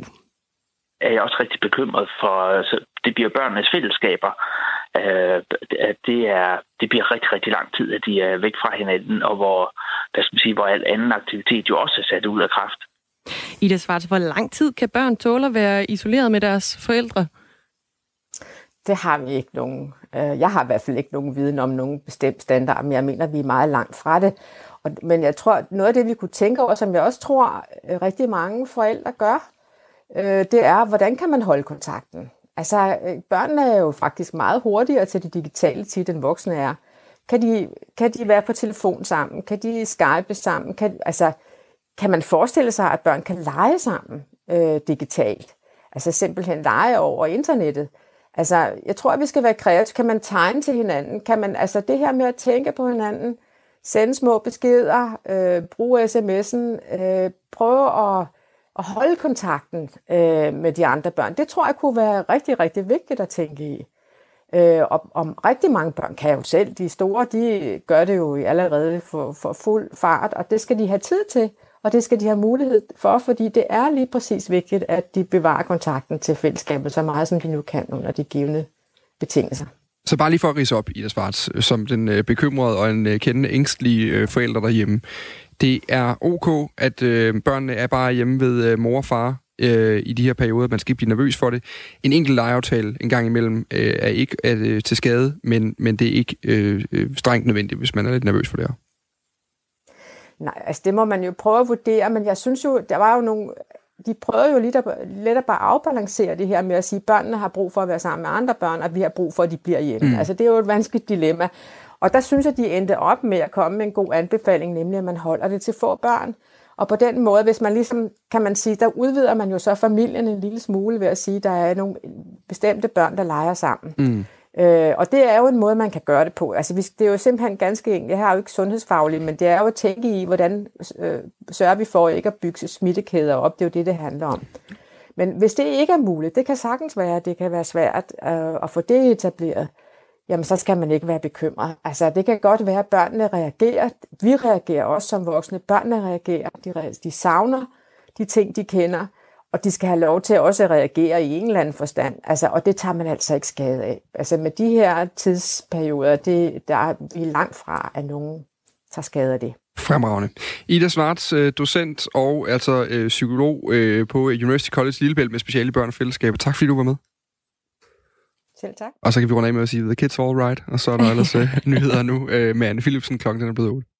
Jeg er også rigtig bekymret for, altså, det bliver børnenes fællesskaber. Uh, det, er, det bliver rigtig, rigtig lang tid, at de er væk fra hinanden, og hvor, hvad skal man sige, hvor al anden aktivitet jo også er sat ud af kraft. Ida Schwartz, hvor lang tid kan børn tåle at være isoleret med deres forældre? Det har vi ikke nogen. Jeg har i hvert fald ikke nogen viden om nogen bestemt standard, men jeg mener, at vi er meget langt fra det. Men jeg tror, noget af det, vi kunne tænke over, som jeg også tror, rigtig mange forældre gør, det er, hvordan kan man holde kontakten? Altså, børnene er jo faktisk meget hurtigere til det digitale tit, end voksne er. Kan de, kan de være på telefon sammen? Kan de skype sammen? Kan, altså, kan man forestille sig, at børn kan lege sammen øh, digitalt? Altså simpelthen lege over internettet? Altså, jeg tror, at vi skal være kreative. Kan man tegne til hinanden? Kan man, altså det her med at tænke på hinanden, sende små beskeder, øh, bruge sms'en, øh, prøve at, at holde kontakten øh, med de andre børn. Det tror jeg kunne være rigtig, rigtig vigtigt at tænke i. Øh, og, og rigtig mange børn kan jo selv. De store, de gør det jo allerede for, for fuld fart, og det skal de have tid til. Og det skal de have mulighed for, fordi det er lige præcis vigtigt, at de bevarer kontakten til fællesskabet så meget, som de nu kan under de givne betingelser. Så bare lige for at ridse op, Ida Schwartz, som den bekymrede og en kendende ængstlige forælder derhjemme. Det er ok, at øh, børnene er bare hjemme ved øh, mor og far øh, i de her perioder. Man skal ikke blive nervøs for det. En enkelt legeaftale en gang imellem øh, er ikke er, øh, til skade, men, men det er ikke øh, strengt nødvendigt, hvis man er lidt nervøs for det her. Nej, altså det må man jo prøve at vurdere, men jeg synes jo, der var jo nogle... De prøvede jo lidt at, lidt at bare afbalancere det her med at sige, at børnene har brug for at være sammen med andre børn, og vi har brug for, at de bliver hjemme. Mm. Altså det er jo et vanskeligt dilemma. Og der synes jeg, de endte op med at komme med en god anbefaling, nemlig at man holder det til få børn. Og på den måde, hvis man ligesom, kan man sige, der udvider man jo så familien en lille smule ved at sige, at der er nogle bestemte børn, der leger sammen. Mm. Øh, og det er jo en måde, man kan gøre det på. Altså, det er jo simpelthen ganske enkelt. Jeg har jo ikke sundhedsfagligt, men det er jo at tænke i, hvordan øh, sørger vi for ikke at bygge smittekæder op. Det er jo det, det handler om. Men hvis det ikke er muligt, det kan sagtens være, det kan være svært øh, at få det etableret, jamen så skal man ikke være bekymret. Altså, det kan godt være, at børnene reagerer. Vi reagerer også som voksne. Børnene reagerer. De, de savner de ting, de kender. Og de skal have lov til også at reagere i en eller anden forstand. Altså, og det tager man altså ikke skade af. Altså med de her tidsperioder, det, der er vi langt fra, at nogen tager skade af det. Fremragende. Ida Svarts, docent og altså øh, psykolog øh, på University College Lillebælt med speciale i børn og fællesskaber. Tak fordi du var med. Selv tak. Og så kan vi runde af med at sige, the kids all right. Og så er der ellers øh, nyheder nu øh, med Anne Philipsen. Klokken er blevet otte.